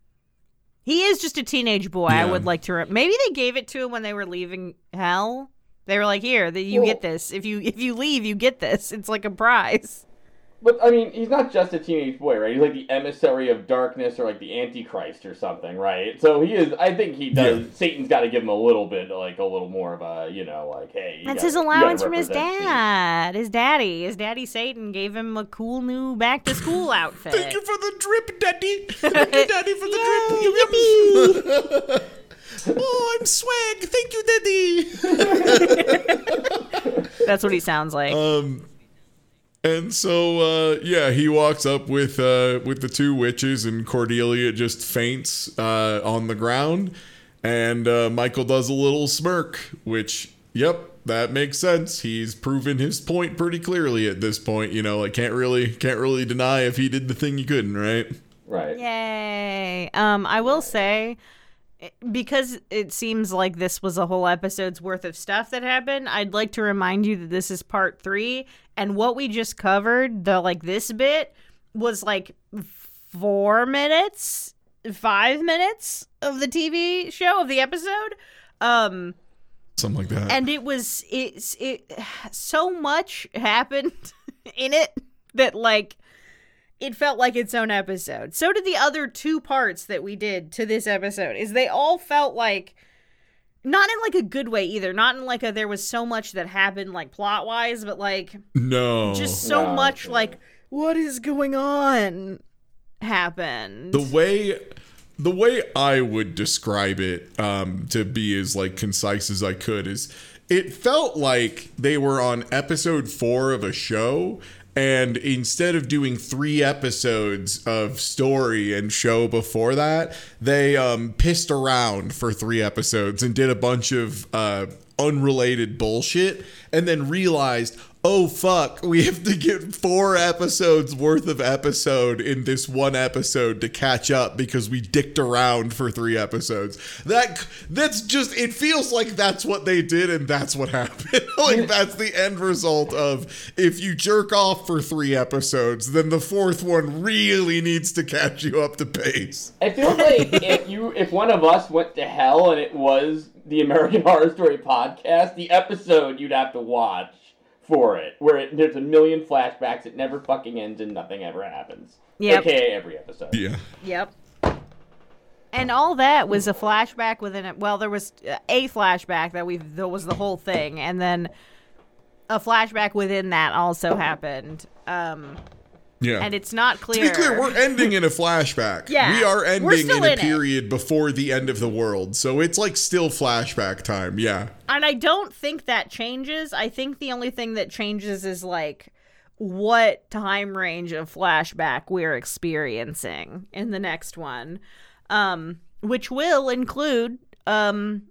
He is just a teenage boy. Yeah. I would like to. Re- Maybe they gave it to him when they were leaving hell. They were like, "Here, that you Well- get this. If you if you leave, you get this. It's like a prize." But, I mean, he's not just a teenage boy, right? He's like the emissary of darkness or like the Antichrist or something, right? So he is, I think he does, Yeah. Satan's got to give him a little bit, like a little more of a, you know, like, hey. you That's gotta- his you gotta allowance from his represent me. dad. His daddy. His daddy Satan gave him a cool new back to school outfit. Thank you for the drip, Daddy. Thank you, Daddy, for Yay, the drip. Oh, I'm swag. Thank you, Daddy. That's what he sounds like. Um, And so, uh, yeah, he walks up with uh, with the two witches, and Cordelia just faints uh, on the ground. And uh, Michael does a little smirk, which, yep, that makes sense. He's proven his point pretty clearly at this point. You know, like can't really can't really deny if he did the thing he couldn't, right? Right. Yay! Um, I will say, because it seems like this was a whole episode's worth of stuff that happened, I'd like to remind you that this is part three, and what we just covered, the like this bit, was like four minutes, five minutes of the T V show, of the episode. Um, Something like that. And it was, it's, it, so much happened in it that like, it felt like its own episode. So did the other two parts that we did to this episode, is they all felt like, not in like a good way either, not in like a there was so much that happened like plot wise, but like no, just so No. much like what is going on happened. the way the way I would describe it, um, to be as like concise as I could, is it felt like they were on episode four of a show. And instead of doing three episodes of story and show before that, they um, pissed around for three episodes and did a bunch of uh, unrelated bullshit, and then realized, oh fuck, we have to get four episodes worth of episode in this one episode to catch up because we dicked around for three episodes. That that's just, it feels like that's what they did and that's what happened. Like that's the end result of, if you jerk off for three episodes, then the fourth one really needs to catch you up to pace. I feel like if you if one of us went to hell and it was the American Horror Story podcast, the episode you'd have to watch for it, where it, there's a million flashbacks, it never fucking ends, and nothing ever happens. Yep. A K A every episode. Yeah. Yep. And all that was a flashback within it. Well, there was a flashback that we that was the whole thing, and then a flashback within that also happened. Um, Yeah. and it's not To clear. be clear, we're ending in a flashback. Yeah, We are we're ending still in a in it. period before the end of the world. So it's like still flashback time. Yeah. And I don't think that changes. I think the only thing that changes is like what time range of flashback we're experiencing in the next one, um, which will include um,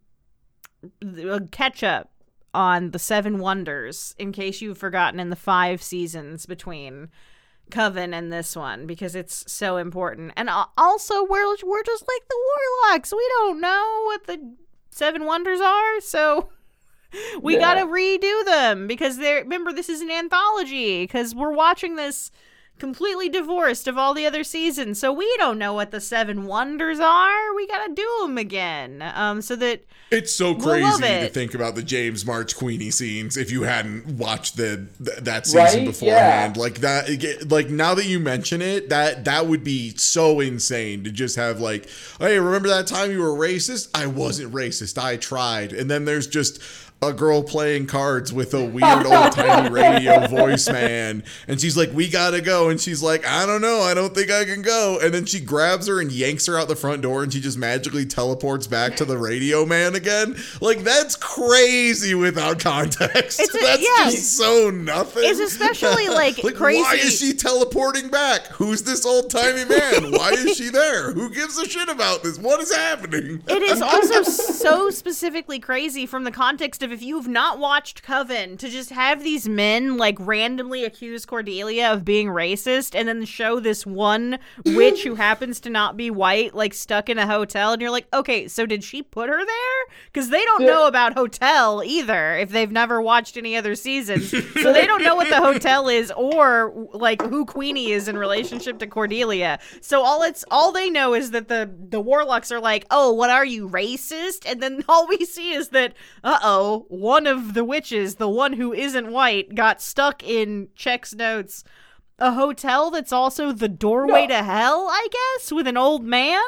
a catch up on the Seven Wonders, in case you've forgotten, in the five seasons between Coven and this one, because it's so important. And al- also we're we're just like the Warlocks. We don't know what the Seven Wonders are, so we Yeah. gotta redo them, because they're, remember, this is an anthology, because we're watching this completely divorced of all the other seasons, so we don't know what the Seven Wonders are. We gotta do them again, um so that It's so We'll love crazy to it. think about the James March Queenie scenes if you hadn't watched the th- that season Right? beforehand. Yeah. Like that, it get- like now that you mention it, that that would be so insane to just have like, hey, remember that time you were racist? I wasn't racist. I tried. And then there's just a girl playing cards with a weird old tiny radio voice man, and she's like, we gotta go, and she's like, I don't know, I don't think I can go, and then she grabs her and yanks her out the front door, and she just magically teleports back to the radio man again. Like, that's crazy without context. It's a- That's yeah. just so nothing. It's especially, like, like crazy- why is she teleporting back? Who's this old timey man? Why is she there? Who gives a shit about this? What is happening? it is also so specifically crazy from the context of, if you've not watched Coven, to just have these men like randomly accuse Cordelia of being racist, and then show this one witch who happens to not be white like stuck in a hotel, and you're like, okay, so did she put her there? Because they don't know about Hotel either if they've never watched any other seasons, so they don't know what the hotel is, or like who Queenie is in relationship to Cordelia. So all it's all they know is that the the Warlocks are like, oh, what are you, racist? And then all we see is that, uh-oh, one of the witches, the one who isn't white, got stuck in, checks notes, a hotel that's also the doorway No. to hell, I guess, with an old man?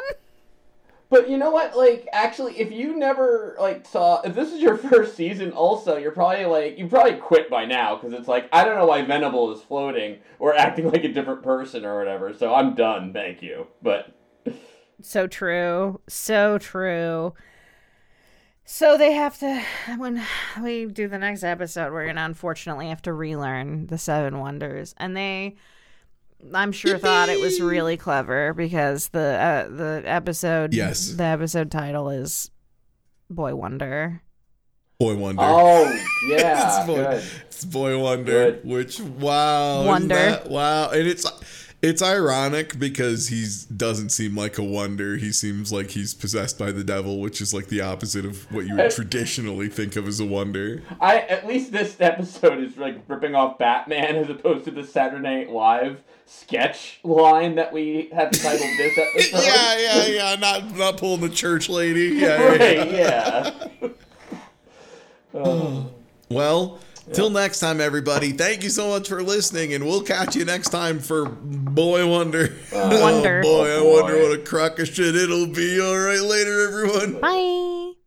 But you know what? Like, actually, if you never like saw, if this is your first season, also, you're probably like, you probably quit by now, because it's like, I don't know why Venable is floating or acting like a different person or whatever. So I'm done. Thank you. But So true. So true. So they have to, when we do the next episode, we're going to unfortunately have to relearn the Seven Wonders. And they, I'm sure, thought it was really clever because the uh, the episode, Yes. the episode title is Boy Wonder. Boy Wonder. Oh, yeah. it's, boy, good. it's Boy Wonder, Good. which, wow. Wonder. That, wow. And it's it's ironic because he doesn't seem like a wonder. He seems like he's possessed by the devil, which is like the opposite of what you would traditionally think of as a wonder. I At least this episode is like ripping off Batman as opposed to the Saturday Night Live sketch line that we have titled this episode. yeah, yeah, yeah. Not not pulling the church lady. Yeah, Right, yeah. yeah. Oh. Well, till next time, everybody. Thank you so much for listening, and we'll catch you next time for Boy Wonder. Wonder. Oh, boy, I Oh, boy. wonder what a crock of shit it'll be. All right, later, everyone. Bye.